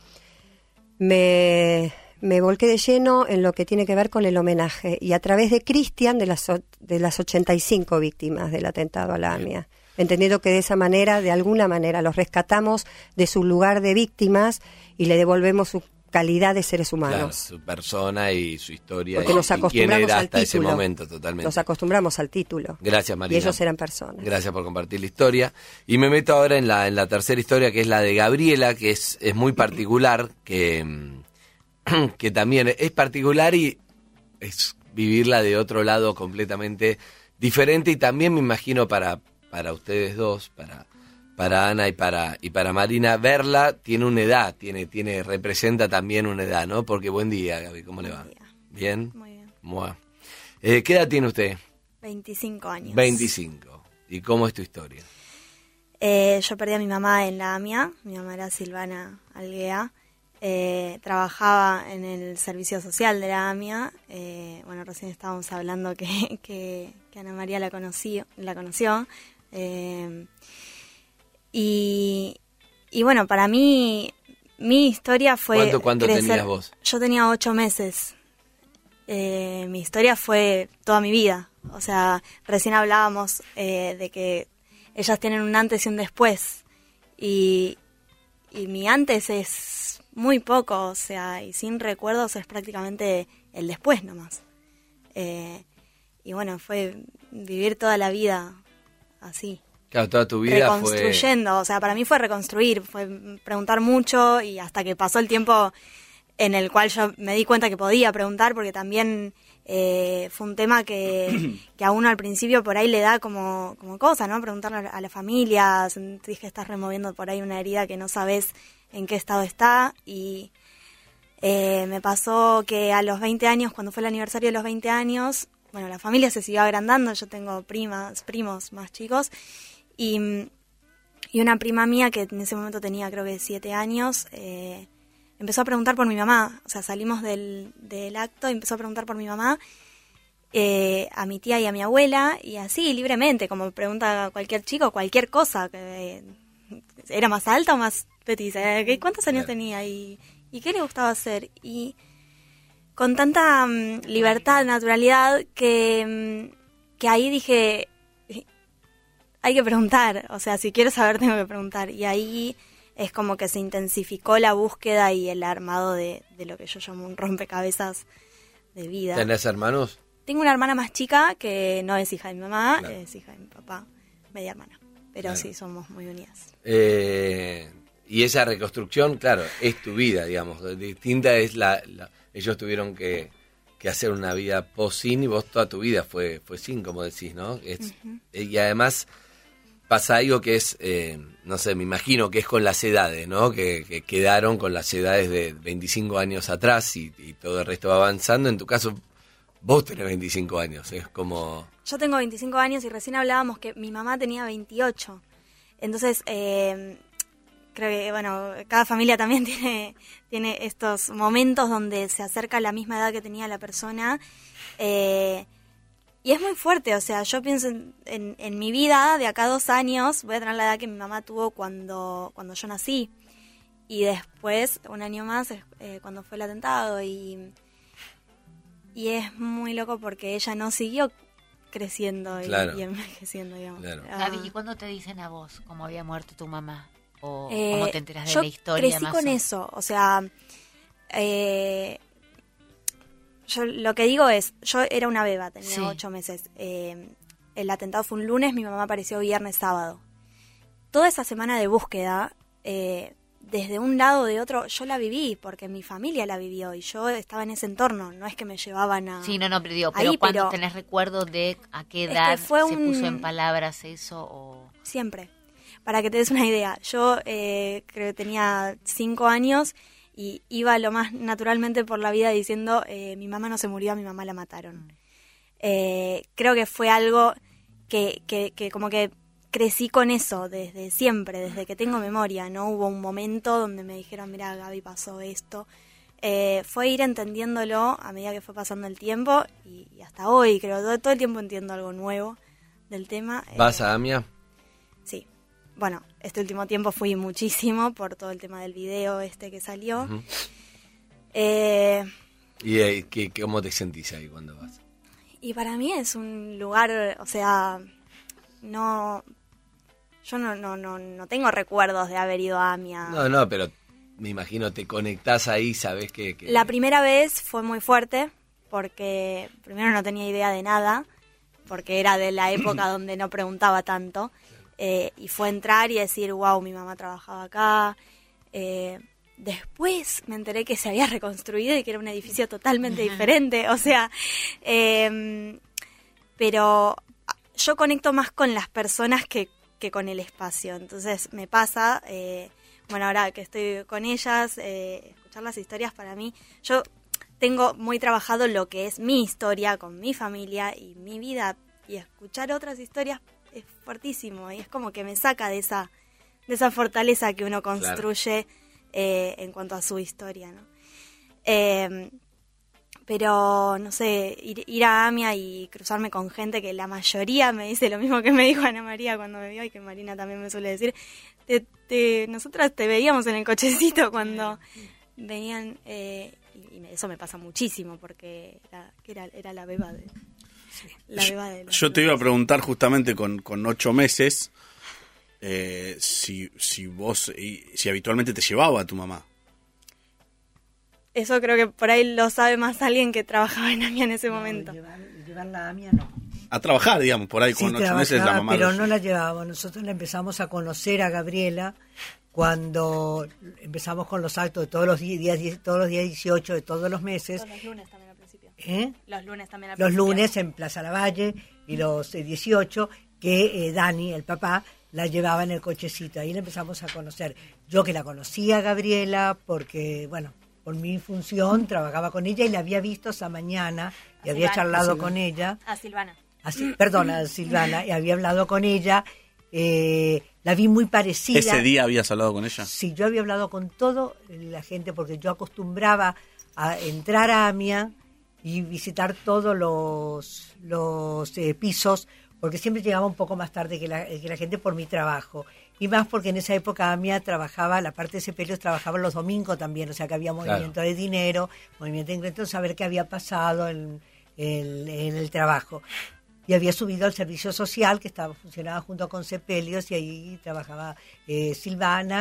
Speaker 6: me... me volqué de lleno en lo que tiene que ver con el homenaje y a través de Cristian, de las de las ochenta y cinco víctimas del atentado a la A M I A, entendiendo que de esa manera, de alguna manera, los rescatamos de su lugar de víctimas y le devolvemos su calidad de seres humanos.
Speaker 2: Claro, su persona y su historia.
Speaker 6: Porque
Speaker 2: y,
Speaker 6: nos acostumbramos
Speaker 2: y quién era
Speaker 6: al
Speaker 2: hasta
Speaker 6: título.
Speaker 2: ese momento, totalmente.
Speaker 6: Nos acostumbramos al título.
Speaker 2: Gracias, Marina.
Speaker 6: Y ellos eran personas.
Speaker 2: Gracias por compartir la historia. Y me meto ahora en la en la tercera historia, que es la de Gabriela, que es, es muy particular, que... que también es particular y es vivirla de otro lado completamente diferente y también me imagino para para ustedes dos, para para Ana y para y para Marina, verla tiene una edad, tiene tiene representa también una edad, ¿no? Porque buen día, Gaby, ¿cómo le va?
Speaker 7: Buen día.
Speaker 2: ¿Bien?
Speaker 7: Muy bien.
Speaker 2: Mua. Eh, ¿Qué edad tiene usted?
Speaker 7: veinticinco años.
Speaker 2: veinticinco. ¿Y cómo es tu historia?
Speaker 7: Eh, yo perdí a mi mamá en la A M I A, mi mamá era Silvana Alguea. Eh, trabajaba en el servicio social de la A M I A. Eh, bueno, recién estábamos hablando que, que, que Ana María la conoció. La conoció eh, y, y bueno, para mí, mi historia fue...
Speaker 2: ¿Cuánto, cuánto
Speaker 7: crecer.
Speaker 2: tenías vos?
Speaker 7: Yo tenía ocho meses. Eh, mi historia fue toda mi vida. O sea, recién hablábamos eh, de que ellas tienen un antes y un después. Y, y mi antes es... muy poco, o sea, y sin recuerdos es prácticamente el después nomás. Eh, y bueno, fue vivir toda la vida así.
Speaker 2: Claro, toda tu vida
Speaker 7: reconstruyendo,
Speaker 2: fue...
Speaker 7: o sea, para mí fue reconstruir, fue preguntar mucho y hasta que pasó el tiempo en el cual yo me di cuenta que podía preguntar, porque también eh, fue un tema que, que a uno al principio por ahí le da como, como cosa, ¿no? Preguntarle a la familia, sentís que estás removiendo por ahí una herida que no sabes en qué estado está y eh, me pasó que a los veinte años, cuando fue el aniversario de los veinte años, bueno, la familia se siguió agrandando, yo tengo primas, primos más chicos y, y una prima mía que en ese momento tenía creo que siete años, eh, empezó a preguntar por mi mamá, o sea, salimos del, del acto y empezó a preguntar por mi mamá, eh, a mi tía y a mi abuela y así libremente, como pregunta cualquier chico, cualquier cosa, que eh, era más alta o más petiza, eh, ¿cuántos años tenía y, y qué le gustaba hacer? Y con tanta um, libertad, naturalidad, que, um, que ahí dije, hay que preguntar, o sea, si quiero saber tengo que preguntar. Y ahí es como que se intensificó la búsqueda y el armado de, de lo que yo llamo un rompecabezas de vida.
Speaker 2: ¿Tenés hermanos?
Speaker 7: Tengo una hermana más chica que no es hija de mi mamá,
Speaker 2: Claro.
Speaker 7: es hija de mi papá, media hermana. Pero
Speaker 2: Claro.
Speaker 7: sí, somos muy unidas.
Speaker 2: Eh, y esa reconstrucción, claro, es tu vida, digamos. Distinta es la... la ellos tuvieron que, que hacer una vida post-sin y vos toda tu vida fue, fue sin, como decís, ¿no? Es,
Speaker 7: Ujú.
Speaker 2: Y además pasa algo que es, eh, no sé, me imagino que es con las edades, ¿no? Que, que quedaron con las edades de veinticinco años atrás y, y todo el resto va avanzando. En tu caso, vos tenés veinticinco años, es como...
Speaker 7: Yo tengo veinticinco años y recién hablábamos que mi mamá tenía veintiocho. Entonces, eh, creo que, bueno, cada familia también tiene, tiene estos momentos donde se acerca a la misma edad que tenía la persona. Eh, y es muy fuerte, o sea, yo pienso en, en, en mi vida, de acá a dos años, voy a tener la edad que mi mamá tuvo cuando, cuando yo nací. Y después, un año más, eh, cuando fue el atentado. Y, y es muy loco porque ella no siguió creciendo y,
Speaker 2: Claro.
Speaker 7: y envejeciendo, digamos.
Speaker 2: Claro.
Speaker 7: Ah.
Speaker 5: Gaby, ¿y cuándo te dicen a vos cómo había muerto tu mamá? ¿O
Speaker 7: Eh,
Speaker 5: cómo te enteras de
Speaker 7: yo
Speaker 5: la historia?
Speaker 7: crecí
Speaker 5: más
Speaker 7: con
Speaker 5: o-
Speaker 7: eso, o sea, eh, yo lo que digo es, yo era una beba, tenía
Speaker 5: Sí.
Speaker 7: ocho meses. Eh, el atentado fue un lunes, mi mamá apareció viernes, sábado. Toda esa semana de búsqueda, eh, desde un lado o de otro, yo la viví, porque mi familia la vivió y yo estaba en ese entorno, no es que me llevaban a...
Speaker 5: Sí, no, no, pero digo, pero
Speaker 7: Ahí,
Speaker 5: ¿cuándo
Speaker 7: pero-
Speaker 5: tenés recuerdo de a qué
Speaker 7: Es que
Speaker 5: edad
Speaker 7: fue
Speaker 5: se
Speaker 7: un-
Speaker 5: puso en palabras eso? O...
Speaker 7: Siempre. Para que te des una idea, yo eh, creo que tenía cinco años y iba lo más naturalmente por la vida diciendo, eh, mi mamá no se murió, a mi mamá la mataron. Eh, creo que fue algo que, que, que como que crecí con eso desde siempre, desde que tengo memoria. No hubo un momento donde me dijeron, mira, Gaby, pasó esto. Eh, fue ir entendiéndolo a medida que fue pasando el tiempo y, y hasta hoy, creo, todo, todo el tiempo entiendo algo nuevo del tema.
Speaker 2: ¿Vas
Speaker 7: Eh,
Speaker 2: a Amia?
Speaker 7: Sí. Bueno, este último tiempo fui muchísimo por todo el tema del video este que salió.
Speaker 2: Ujú.
Speaker 7: Eh,
Speaker 2: ¿Y eh, qué, cómo te sentís ahí cuando vas?
Speaker 7: y para mí es un lugar, o sea, no... Yo no, no, no, no tengo recuerdos de haber ido a Amia.
Speaker 2: No, no, pero me imagino te conectás ahí, sabés que... que-
Speaker 7: La primera vez fue muy fuerte porque primero no tenía idea de nada, porque era de la época donde no preguntaba tanto. Eh, y fue entrar y decir, wow, mi mamá trabajaba acá. Eh, después me enteré que se había reconstruido y que era un edificio totalmente diferente. O sea, eh, pero yo conecto más con las personas que, que con el espacio. Entonces me pasa, eh, bueno, ahora que estoy con ellas, eh, escuchar las historias para mí, yo tengo muy trabajado lo que es mi historia con mi familia y mi vida, y escuchar otras historias es fuertísimo y es como que me saca de esa de esa fortaleza que uno construye eh, en cuanto a su historia, ¿no? Eh, pero, no sé, ir, ir a Amia y cruzarme con gente que la mayoría me dice lo mismo que me dijo Ana María cuando me vio y que Marina también me suele decir. Te, te, nosotras te veíamos en el cochecito cuando venían, eh, y, y eso me pasa muchísimo porque era, era, era la beba de... La beba de los-
Speaker 8: Yo te iba a preguntar justamente con, con ocho meses eh, si, si vos, y- si habitualmente te llevaba a tu mamá.
Speaker 7: Eso creo que por ahí lo sabe más alguien que trabajaba en Amia en ese momento.
Speaker 4: Llevar, llevarla a Amia no.
Speaker 8: A trabajar, digamos, por ahí
Speaker 4: Sí,
Speaker 8: con ocho meses la
Speaker 4: trabajaba,
Speaker 8: mamá.
Speaker 4: pero
Speaker 8: lo-
Speaker 4: no la llevábamos. Nosotros la empezamos a conocer a Gabriela cuando empezamos con los actos de todos los días, die- todos los días dieciocho de todos los meses.
Speaker 7: Los lunes también al principio.
Speaker 4: ¿Eh?
Speaker 7: Los lunes también al
Speaker 4: Los
Speaker 7: principio.
Speaker 4: lunes en Plaza Lavalle y los eh, dieciocho que eh, Dani, el papá, la llevaba en el cochecito. Ahí la empezamos a conocer. Yo que la conocía a Gabriela porque, bueno, por mi función trabajaba con ella y la había visto esa mañana y
Speaker 7: A
Speaker 4: había
Speaker 7: Silvana.
Speaker 4: charlado
Speaker 7: A
Speaker 4: con ella.
Speaker 7: A Silvana.
Speaker 4: Así, perdón, a Silvana, y había hablado con ella. Eh, la vi muy parecida.
Speaker 8: ¿Ese día habías hablado con ella?
Speaker 4: Sí, yo había hablado con toda la gente porque yo acostumbraba a entrar a Amia y visitar todos los, los eh, pisos, porque siempre llegaba un poco más tarde que la, que la gente por mi trabajo. Y más porque en esa época Amia trabajaba, la parte de sepelios trabajaba los domingos también, o sea que había movimiento de dinero, movimiento de ingresos, saber qué había pasado en, en, en el trabajo. Y había subido al servicio social, que estaba funcionaba junto con Sepelios, y ahí trabajaba eh, Silvana,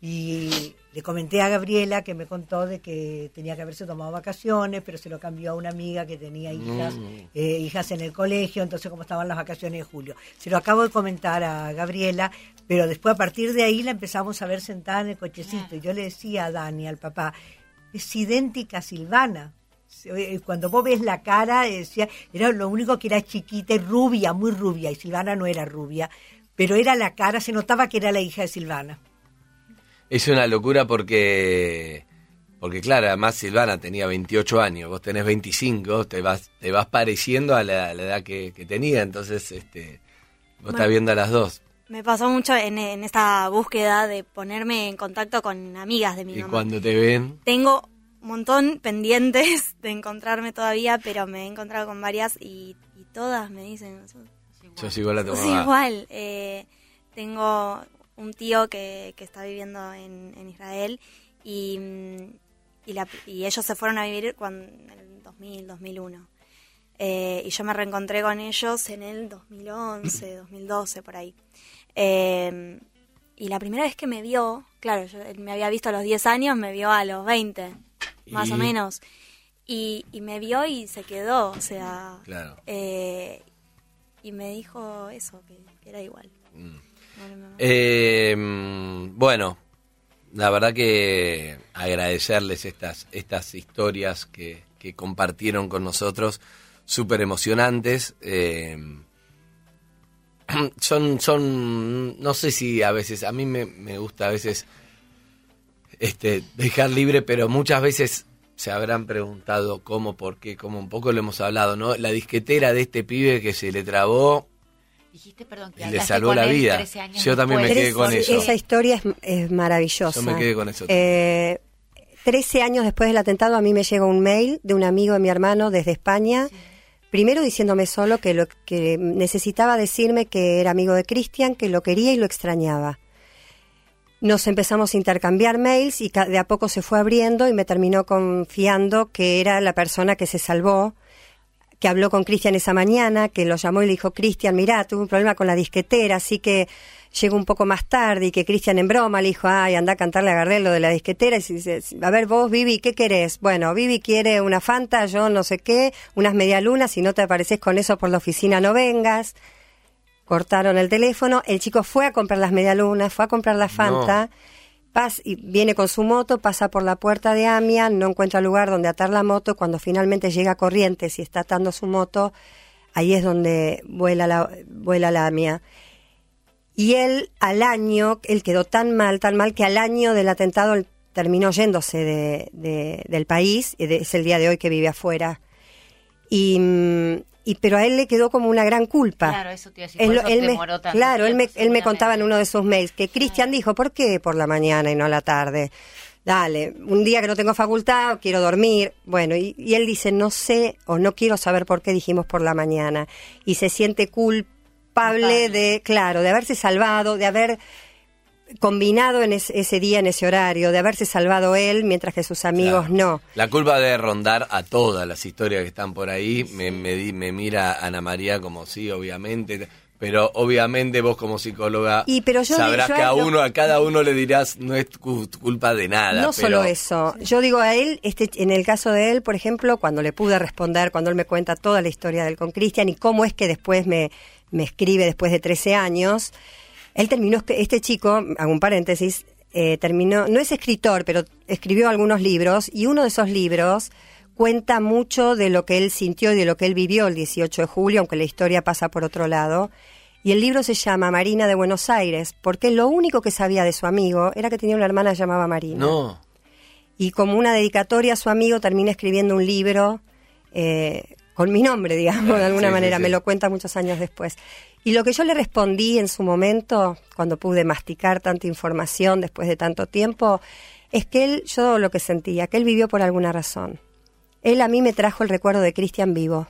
Speaker 4: Y le comenté a Gabriela, que me contó de que tenía que haberse tomado vacaciones, pero se lo cambió a una amiga que tenía hijas, mm. eh, hijas en el colegio, entonces como estaban las vacaciones de julio. Se lo acabo de comentar a Gabriela, pero después a partir de ahí la empezamos a ver sentada en el cochecito. Y yo le decía a Dani, al papá, es idéntica a Silvana. Cuando vos ves la cara, decía, era lo único que era chiquita y rubia, muy rubia, y Silvana no era rubia, pero era la cara, se notaba que era la hija de Silvana.
Speaker 2: Es una locura porque, porque claro, además Silvana tenía veintiocho años, vos tenés veinticinco, te vas te vas pareciendo a la, a la edad que, que tenía, entonces este vos bueno, estás viendo a las dos.
Speaker 7: Me pasó mucho en, en esta búsqueda de ponerme en contacto con amigas de mi
Speaker 2: ¿Y
Speaker 7: mamá.
Speaker 2: Y cuando te ven?
Speaker 7: Tengo un montón pendientes de encontrarme todavía, pero me he encontrado con varias y, y todas me dicen...
Speaker 2: Sos igual a tu mamá.
Speaker 7: Sos igual. Eh, tengo... un tío que, que está viviendo en, en Israel y, y, la, y ellos se fueron a vivir cuando, en el dos mil, dos mil uno. Eh, y yo me reencontré con ellos en el dos mil once, dos mil doce, por ahí. Eh, y la primera vez que me vio, claro, yo, él me había visto a los diez años, me vio a los veinte, más
Speaker 2: ¿Y?
Speaker 7: o menos. Y, y me vio y se quedó, o sea...
Speaker 2: Claro.
Speaker 7: Eh, y me dijo eso, que, que era igual.
Speaker 2: Mm. Eh, bueno, la verdad que agradecerles estas estas historias que, que compartieron con nosotros, súper emocionantes. Eh, son, son, no sé si a veces, a mí me, me gusta a veces este dejar libre, pero muchas veces se habrán preguntado cómo, por qué, cómo, un poco lo hemos hablado, ¿no? La disquetera de este pibe que se le trabó.
Speaker 5: Dijiste, perdón, que
Speaker 2: le salvó la vida. Yo también me quedé con eso.
Speaker 6: Esa historia es, es maravillosa.
Speaker 2: Yo me quedé con eso.
Speaker 6: Eh, trece años después del atentado a mí me llega un mail de un amigo de mi hermano desde España, sí. Primero diciéndome solo que lo que necesitaba decirme que era amigo de Cristian, que lo quería y lo extrañaba. Nos empezamos a intercambiar mails y de a poco se fue abriendo y me terminó confiando que era la persona que se salvó, que habló con Cristian esa mañana, que lo llamó y le dijo, Cristian, mirá, tuve un problema con la disquetera, así que llegó un poco más tarde, y que Cristian en broma le dijo, ay, anda a cantarle a Gardel lo de la disquetera, y dice, a ver vos, Vivi, ¿qué querés? Bueno, Vivi quiere una Fanta, yo no sé qué, unas medialunas, si no te apareces con eso por la oficina no vengas. Cortaron el teléfono, el chico fue a comprar las medialunas, fue a comprar la Fanta, no. Pas, y viene con su moto, pasa por la puerta de AMIA, no encuentra lugar donde atar la moto, cuando finalmente llega a Corrientes y está atando su moto, ahí es donde vuela la, vuela la AMIA. Y él al año, él quedó tan mal, tan mal que al año del atentado él terminó yéndose de, de, del país, es el día de hoy que vive afuera. Y... Y, pero a él le quedó como una gran culpa.
Speaker 5: Claro, eso te iba a decir, por él, eso
Speaker 6: él
Speaker 5: demoró
Speaker 6: me,
Speaker 5: tanto
Speaker 6: Claro,
Speaker 5: tiempo,
Speaker 6: él me, él me contaba en uno de sus mails que Cristian dijo, ¿por qué por la mañana y no a la tarde? Dale, un día que no tengo facultad, quiero dormir. Bueno, y, y él dice, no sé o no quiero saber por qué dijimos por la mañana. Y se siente culpable Culpable. de, claro, de haberse salvado, de haber combinado en ese, ese día, en ese horario, de haberse salvado él, mientras que sus amigos
Speaker 2: claro.
Speaker 6: no.
Speaker 2: La culpa de rondar a todas las historias que están por ahí, me, me, me mira Ana María como sí, obviamente, pero obviamente vos como psicóloga
Speaker 6: y, pero yo
Speaker 2: sabrás
Speaker 6: digo,
Speaker 2: que a
Speaker 6: lo,
Speaker 2: uno, a cada uno le dirás, no es culpa de nada.
Speaker 6: No
Speaker 2: pero,
Speaker 6: solo eso, yo digo a él, este, en el caso de él, por ejemplo, cuando le pude responder, cuando él me cuenta toda la historia de él con Cristian y cómo es que después me, me escribe después de trece años... Él terminó, este chico, hago un paréntesis, eh, terminó, no es escritor, pero escribió algunos libros, y uno de esos libros cuenta mucho de lo que él sintió y de lo que él vivió el dieciocho de julio, aunque la historia pasa por otro lado. Y el libro se llama Marina de Buenos Aires, porque lo único que sabía de su amigo era que tenía una hermana llamada Marina.
Speaker 2: No.
Speaker 6: Y como una dedicatoria a su amigo, termina escribiendo un libro eh, con mi nombre, digamos, de alguna sí, manera, sí, sí. Me lo cuenta muchos años después. Y lo que yo le respondí en su momento, cuando pude masticar tanta información después de tanto tiempo, es que él, yo lo que sentía, que él vivió por alguna razón. Él a mí me trajo el recuerdo de Cristian vivo.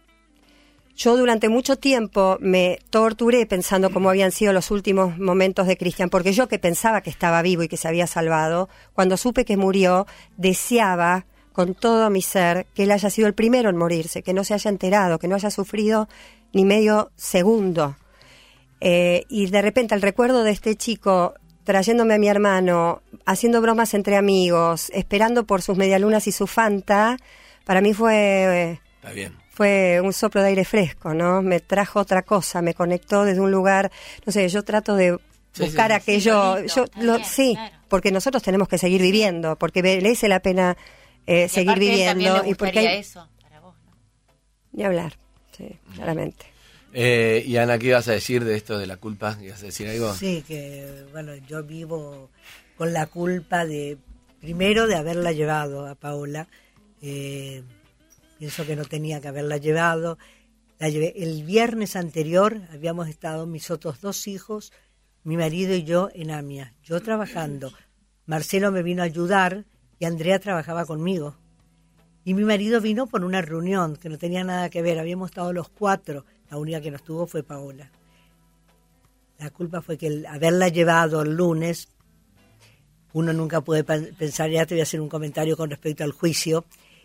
Speaker 6: Yo durante mucho tiempo me torturé pensando cómo habían sido los últimos momentos de Cristian, porque yo que pensaba que estaba vivo y que se había salvado, cuando supe que murió, deseaba con todo mi ser que él haya sido el primero en morirse, que no se haya enterado, que no haya sufrido ni medio segundo. Eh, y de repente el recuerdo de este chico trayéndome a mi hermano, haciendo bromas entre amigos, esperando por sus medialunas y su Fanta, para mí fue...
Speaker 2: Está bien.
Speaker 6: Fue un soplo de aire fresco, ¿no? Me trajo otra cosa, me conectó desde un lugar, no sé, yo trato de
Speaker 2: Sí,
Speaker 6: buscar
Speaker 2: sí,
Speaker 6: aquello,
Speaker 5: sí,
Speaker 6: yo
Speaker 5: está
Speaker 6: lo,
Speaker 5: bien,
Speaker 6: sí,
Speaker 5: claro.
Speaker 6: porque nosotros tenemos que seguir viviendo, porque merece la pena eh,
Speaker 5: Y
Speaker 6: seguir
Speaker 5: aparte, él también
Speaker 6: viviendo
Speaker 5: le
Speaker 6: y porque
Speaker 5: gustaría
Speaker 6: hay,
Speaker 5: eso para vos, ¿no?
Speaker 6: ni hablar, sí, claramente.
Speaker 2: Eh, y Ana, ¿qué ibas a decir de esto de la culpa? ¿Ibas a decir algo?
Speaker 4: Sí, que bueno, yo vivo con la culpa de, primero de haberla llevado a Paola, eh, pienso que no tenía que haberla llevado, la llevé, el viernes anterior habíamos estado mis otros dos hijos, mi marido y yo en AMIA, yo trabajando, Marcelo me vino a ayudar y Andrea trabajaba conmigo. Y mi marido vino por una reunión que no tenía nada que ver, habíamos estado los cuatro, la única que no estuvo fue Paola. La culpa fue que el haberla llevado el lunes, uno nunca puede pensar, ya te voy a hacer un comentario con respecto al juicio,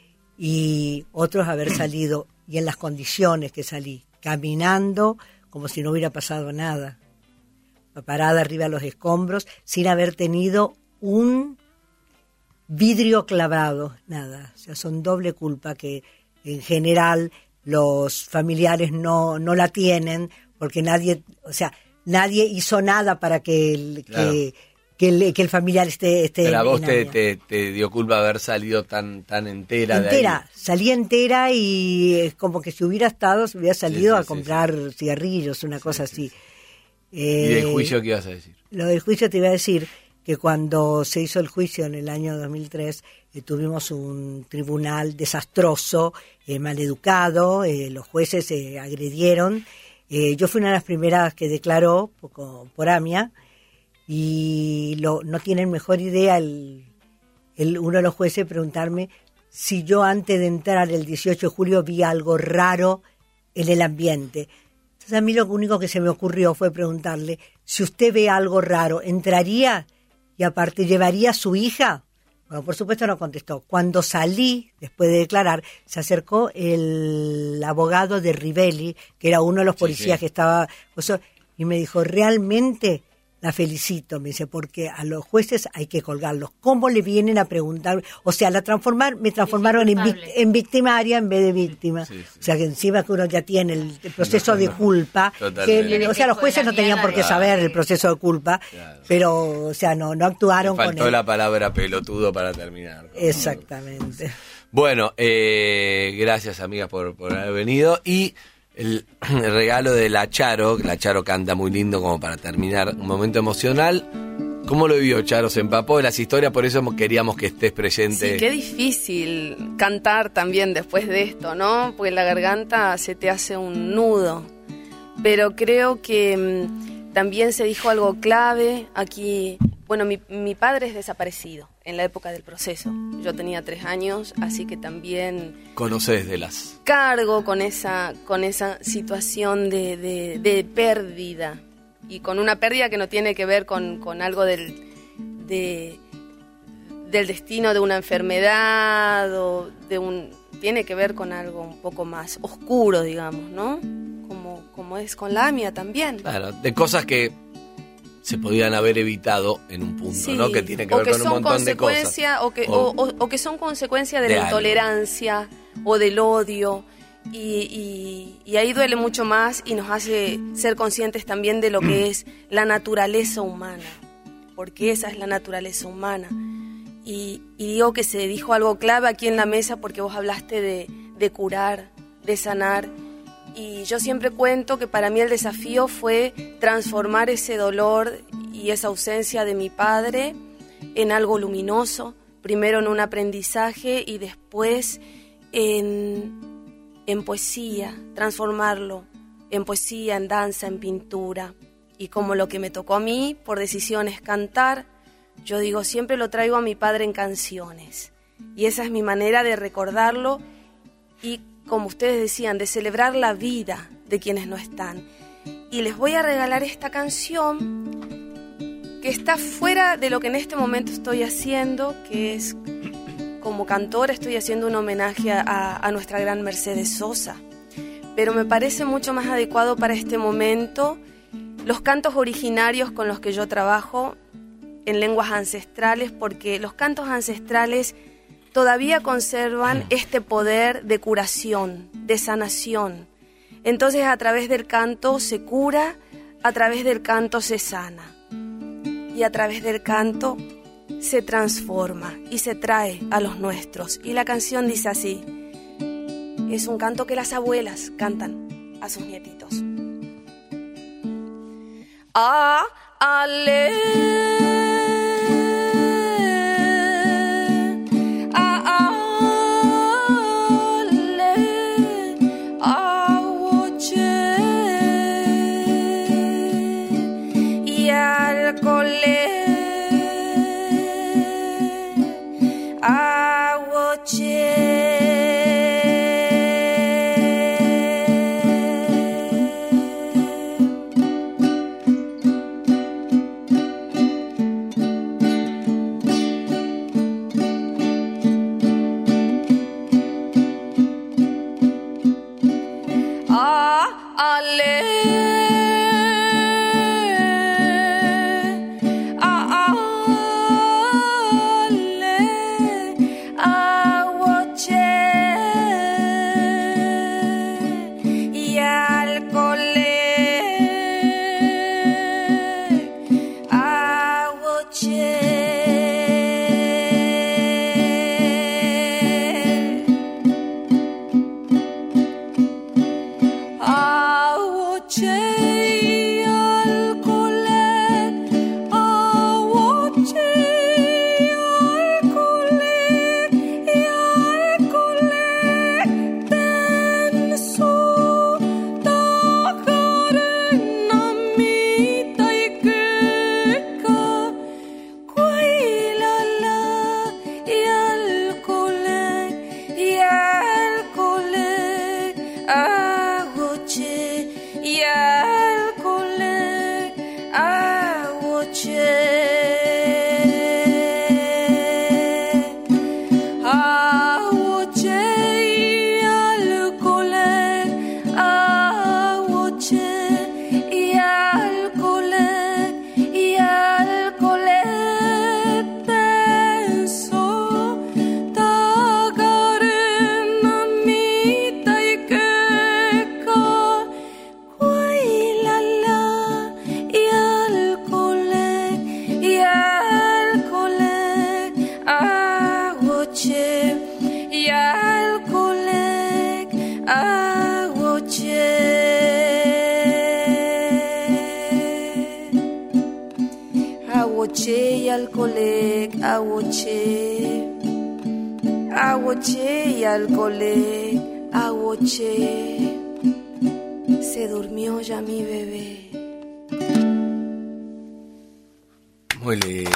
Speaker 4: y otros haber salido, y en las condiciones que salí, caminando como si no hubiera pasado nada, parada arriba de los escombros, sin haber tenido un vidrio clavado, nada. O sea, son doble culpa que en general los familiares no, no la tienen, porque nadie, o sea, nadie hizo nada para que el,
Speaker 2: Claro.
Speaker 4: que, que, el, que el familiar esté, esté
Speaker 2: Pero a
Speaker 4: en-
Speaker 2: vos
Speaker 4: en
Speaker 2: te,
Speaker 4: AMIA.
Speaker 2: te, te dio culpa haber salido tan, tan entera, de ahí.
Speaker 4: Entera, salí entera y es como que si hubiera estado, se hubiera salido
Speaker 2: Sí, sí,
Speaker 4: a
Speaker 2: sí,
Speaker 4: comprar cigarrillos, una cosa
Speaker 2: sí,
Speaker 4: así.
Speaker 2: ¿Y
Speaker 4: Eh,
Speaker 2: del juicio qué ibas a decir?
Speaker 4: Lo del juicio te iba a decir que cuando se hizo el juicio en el año dos mil tres, eh, tuvimos un tribunal desastroso, eh, maleducado, eh, los jueces se agredieron. Eh, yo fui una de las primeras que declaró por, por AMIA y lo, no tienen mejor idea el, el, uno de los jueces preguntarme si yo antes de entrar el dieciocho de julio vi algo raro en el ambiente. Entonces a mí lo único que se me ocurrió fue preguntarle, si usted ve algo raro, ¿entraría? Y aparte, ¿llevaría a su hija? Bueno, por supuesto no contestó. Cuando salí, después de declarar, se acercó el abogado de Rivelli, que era uno de los
Speaker 2: Sí,
Speaker 4: policías
Speaker 2: sí.
Speaker 4: que estaba, y me dijo, realmente la felicito, me dice, porque a los jueces hay que colgarlos. ¿Cómo le vienen a preguntar? O sea, la transformar, me transformaron en, vic- en victimaria en vez de víctima.
Speaker 2: Sí, sí.
Speaker 4: O sea, que encima que uno ya tiene el, el proceso
Speaker 2: No,
Speaker 4: de
Speaker 2: no.
Speaker 4: culpa,
Speaker 2: Totalmente.
Speaker 4: que, o sea, los jueces no tenían por qué
Speaker 2: Claro.
Speaker 4: saber el proceso de culpa,
Speaker 2: Claro.
Speaker 4: pero, o sea, no, no actuaron
Speaker 2: Me
Speaker 4: con
Speaker 2: faltó
Speaker 4: él.
Speaker 2: la palabra pelotudo para terminar.
Speaker 4: Exactamente.
Speaker 2: Bueno, eh, gracias amigas por, por haber venido. Y el, el regalo de la Charo, que la Charo canta muy lindo como para terminar un momento emocional. ¿Cómo lo vivió Charo? Se empapó de las historias, por eso queríamos que estés presente.
Speaker 3: Sí, qué difícil cantar también después de esto, ¿no? Porque la garganta se te hace un nudo. Pero creo que mm, también se dijo algo clave aquí. Bueno, mi, mi padre es desaparecido en la época del proceso. Yo tenía tres años, así que también
Speaker 2: Conocés de las...
Speaker 3: cargo con esa, con esa situación de, de, de pérdida. Y con una pérdida que no tiene que ver con, con algo del, de, del destino de una enfermedad o de un... Tiene que ver con algo un poco más oscuro, digamos, ¿no? Como, como es con la AMIA también.
Speaker 2: Claro, de cosas que se podían haber evitado en un punto,
Speaker 3: Sí,
Speaker 2: ¿no? Que tiene que
Speaker 3: o
Speaker 2: ver con un
Speaker 3: son
Speaker 2: montón de cosas.
Speaker 3: consecuencia, O que,
Speaker 2: O-
Speaker 3: o, o- o que son consecuencia de,
Speaker 2: de
Speaker 3: la
Speaker 2: algo.
Speaker 3: intolerancia o del odio. Y, y- y ahí duele mucho más y nos hace ser conscientes también de lo que es la naturaleza humana. Porque esa es la naturaleza humana. Y, y digo que se dijo algo clave aquí en la mesa porque vos hablaste de, de curar, de sanar. Y yo siempre cuento que para mí el desafío fue transformar ese dolor y esa ausencia de mi padre en algo luminoso, primero en un aprendizaje y después en, en poesía, transformarlo en poesía, en danza, en pintura. Y como lo que me tocó a mí, por decisión, es cantar, yo digo, siempre lo traigo a mi padre en canciones. Y esa es mi manera de recordarlo y, como ustedes decían, de celebrar la vida de quienes no están. Y les voy a regalar esta canción que está fuera de lo que en este momento estoy haciendo, que es, como cantora, estoy haciendo un homenaje a, a nuestra gran Mercedes Sosa. Pero me parece mucho más adecuado para este momento los cantos originarios con los que yo trabajo, en lenguas ancestrales, porque los cantos ancestrales todavía conservan este poder de curación, de sanación. Entonces a través del canto se cura, a través del canto se sana y a través del canto se transforma y se trae a los nuestros. Y la canción dice así, es un canto que las abuelas cantan a sus nietitos. A, ale, a, ale, a, oche, y al cole, a, oche. Alcolec, awoche, awoche y alcolec, awoche, se durmió ya mi bebé.
Speaker 2: Muy lindo.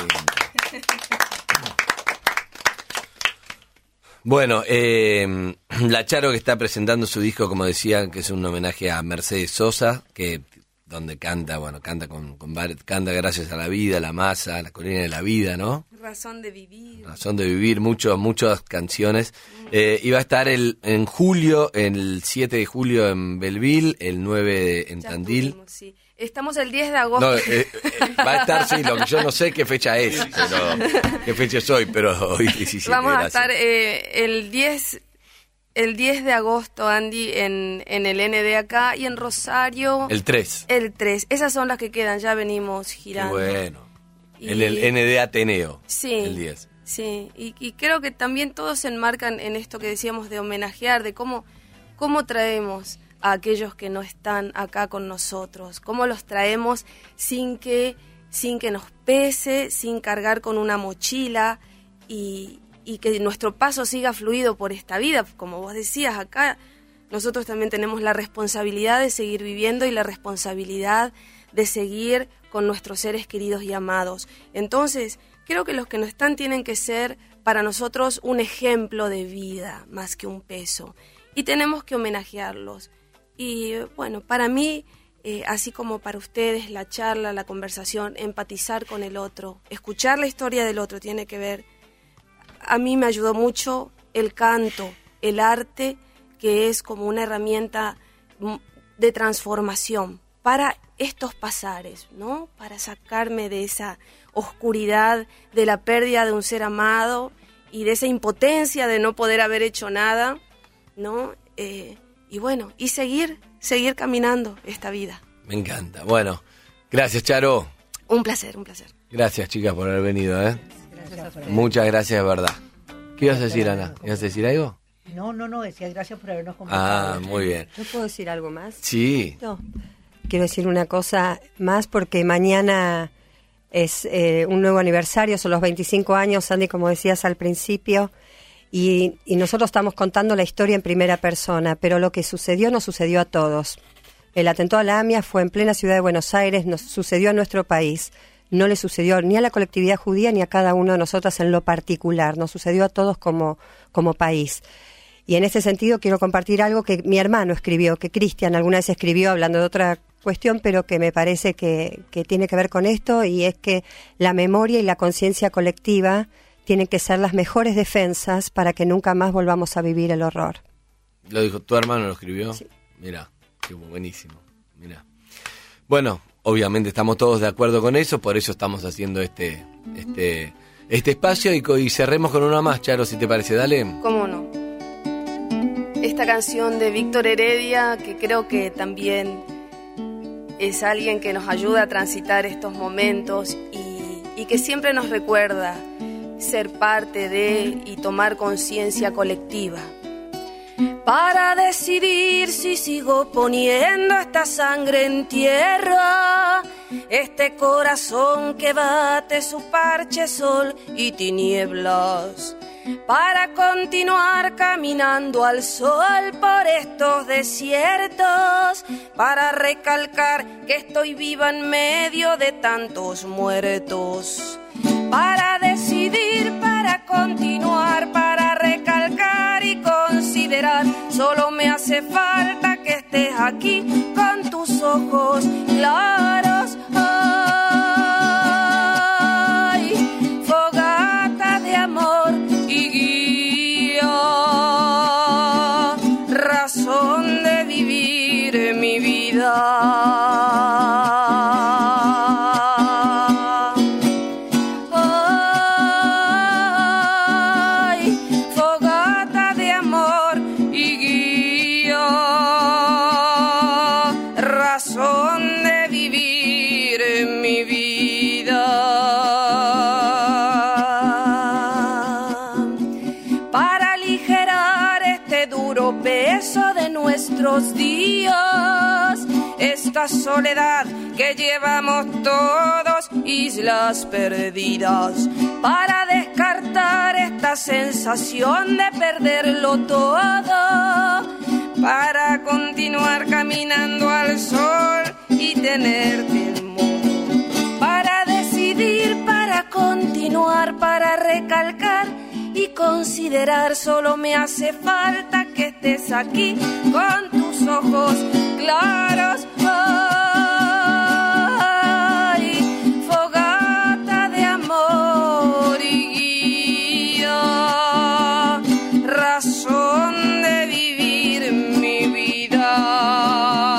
Speaker 2: Bueno, eh, la Charo que está presentando su disco, como decía, que es un homenaje a Mercedes Sosa, que donde canta, bueno, canta con, con canta Gracias a la Vida, La Masa, La Colina de la Vida, ¿no?
Speaker 3: Razón de Vivir.
Speaker 2: Razón de Vivir, mucho, muchas canciones. Eh, iba a estar el, en julio, el siete de julio en Belleville, el nueve en ya Tandil.
Speaker 3: Estuvimos, sí. Estamos el diez de agosto.
Speaker 2: No, eh, eh, va a estar, sí, lo que yo no sé qué fecha es, pero qué fecha es hoy, pero hoy diecisiete.
Speaker 3: Vamos
Speaker 2: gracias.
Speaker 3: a estar eh, el diez... El diez de agosto, Andy, en, en el N D acá y en Rosario.
Speaker 2: El tres.
Speaker 3: El tres. Esas son las que quedan, ya venimos girando.
Speaker 2: Qué bueno.
Speaker 3: Y,
Speaker 2: en el N D Ateneo.
Speaker 3: Sí.
Speaker 2: El diez.
Speaker 3: Sí, y, y creo que también todos se enmarcan en esto que decíamos de homenajear, de cómo, cómo traemos a aquellos que no están acá con nosotros, cómo los traemos sin que, sin que nos pese, sin cargar con una mochila y... y que nuestro paso siga fluido por esta vida. Como vos decías, acá nosotros también tenemos la responsabilidad de seguir viviendo y la responsabilidad de seguir con nuestros seres queridos y amados. Entonces, creo que los que no están tienen que ser para nosotros un ejemplo de vida más que un peso. Y tenemos que homenajearlos. Y bueno, para mí, eh, así como para ustedes, la charla, la conversación, empatizar con el otro, escuchar la historia del otro tiene que ver. A mí me ayudó mucho el canto, el arte, que es como una herramienta de transformación para estos pasares, ¿no? Para sacarme de esa oscuridad de la pérdida de un ser amado y de esa impotencia de no poder haber hecho nada, ¿no? Eh, y bueno, y seguir, seguir caminando esta vida.
Speaker 2: Me encanta. Bueno, gracias, Charo.
Speaker 3: Un placer, un placer.
Speaker 2: Gracias, chicas, por haber venido, ¿eh?
Speaker 4: Gracias por
Speaker 2: Muchas gracias, de verdad. ¿Qué ibas a decir, Ana? ¿Ibas a decir algo?
Speaker 4: No, no, no, decía gracias por habernos convocado.
Speaker 2: Ah, muy bien.
Speaker 6: ¿No puedo decir algo más?
Speaker 2: Sí.
Speaker 6: No. Quiero decir una cosa más porque mañana es eh, un nuevo aniversario, son los veinticinco años, Sandy, como decías al principio, y, y nosotros estamos contando la historia en primera persona, pero lo que sucedió nos sucedió a todos. El atentado a la AMIA fue en plena ciudad de Buenos Aires, nos sucedió a nuestro país. No le sucedió ni a la colectividad judía ni a cada uno de nosotras en lo particular, nos sucedió a todos como, como país. Y en ese sentido quiero compartir algo que mi hermano escribió, que Cristian alguna vez escribió hablando de otra cuestión, pero que me parece que, que tiene que ver con esto, y es que la memoria y la conciencia colectiva tienen que ser las mejores defensas para que nunca más volvamos a vivir el horror.
Speaker 2: ¿Lo dijo tu hermano, lo escribió?
Speaker 6: Sí.
Speaker 2: Mirá, qué buenísimo. Mirá. Bueno, obviamente estamos todos de acuerdo con eso, por eso estamos haciendo este este este espacio y, y cerremos con una más, Charo, si te parece. Dale.
Speaker 3: ¿Cómo no? Esta canción de Víctor Heredia, que creo que también es alguien que nos ayuda a transitar estos momentos y, y que siempre nos recuerda ser parte de y tomar conciencia colectiva. Para decidir si sigo poniendo esta sangre en tierra, este corazón que bate su parche, sol y tinieblas. Para continuar caminando al sol por estos desiertos, para recalcar que estoy viva en medio de tantos muertos. Para decidir, para continuar, para recalcar y considerar, solo me hace falta que estés aquí con tus ojos claros. Ay, fogata de amor y guía, razón de vivir mi vida. Nuestros días, esta soledad que llevamos todos, islas perdidas, para descartar esta sensación de perderlo todo, para continuar caminando al sol y tener temor, para decidir, para continuar, para recalcar y considerar, solo me hace falta que estés aquí con tus ojos claros. Ay, fogata de amor y guía, razón de vivir mi vida.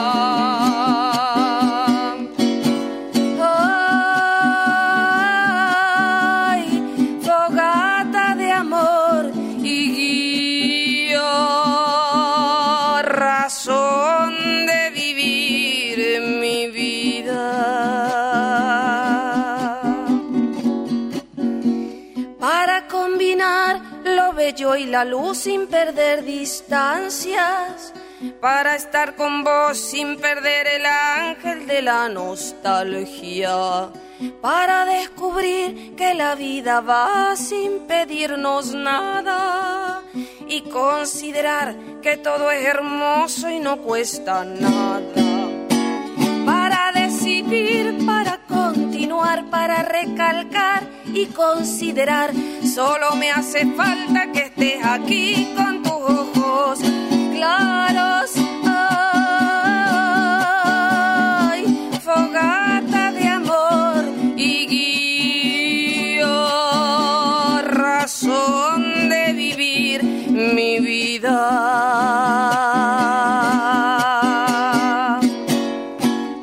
Speaker 3: Yo y la luz sin perder distancias, para estar con vos sin perder el ángel de la nostalgia, para descubrir que la vida va sin pedirnos nada y considerar que todo es hermoso y no cuesta nada, para decidir, para continuar, para recalcar y considerar, solo me hace falta que estés aquí con tus ojos claros. Ay, fogata de amor y guía, razón de vivir mi vida.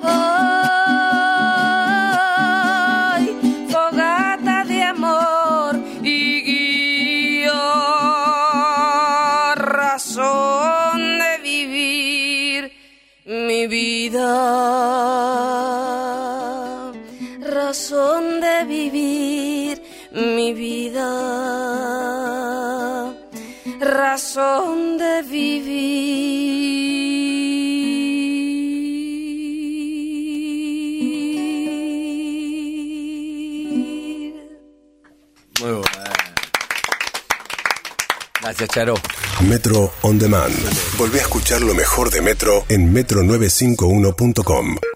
Speaker 3: vida, razón de vivir, mi vida, razón de vivir.
Speaker 2: Muy bueno. Gracias, Charo.
Speaker 1: Metro On Demand. Volví a escuchar lo mejor de Metro en metro novecientos cincuenta y uno punto com.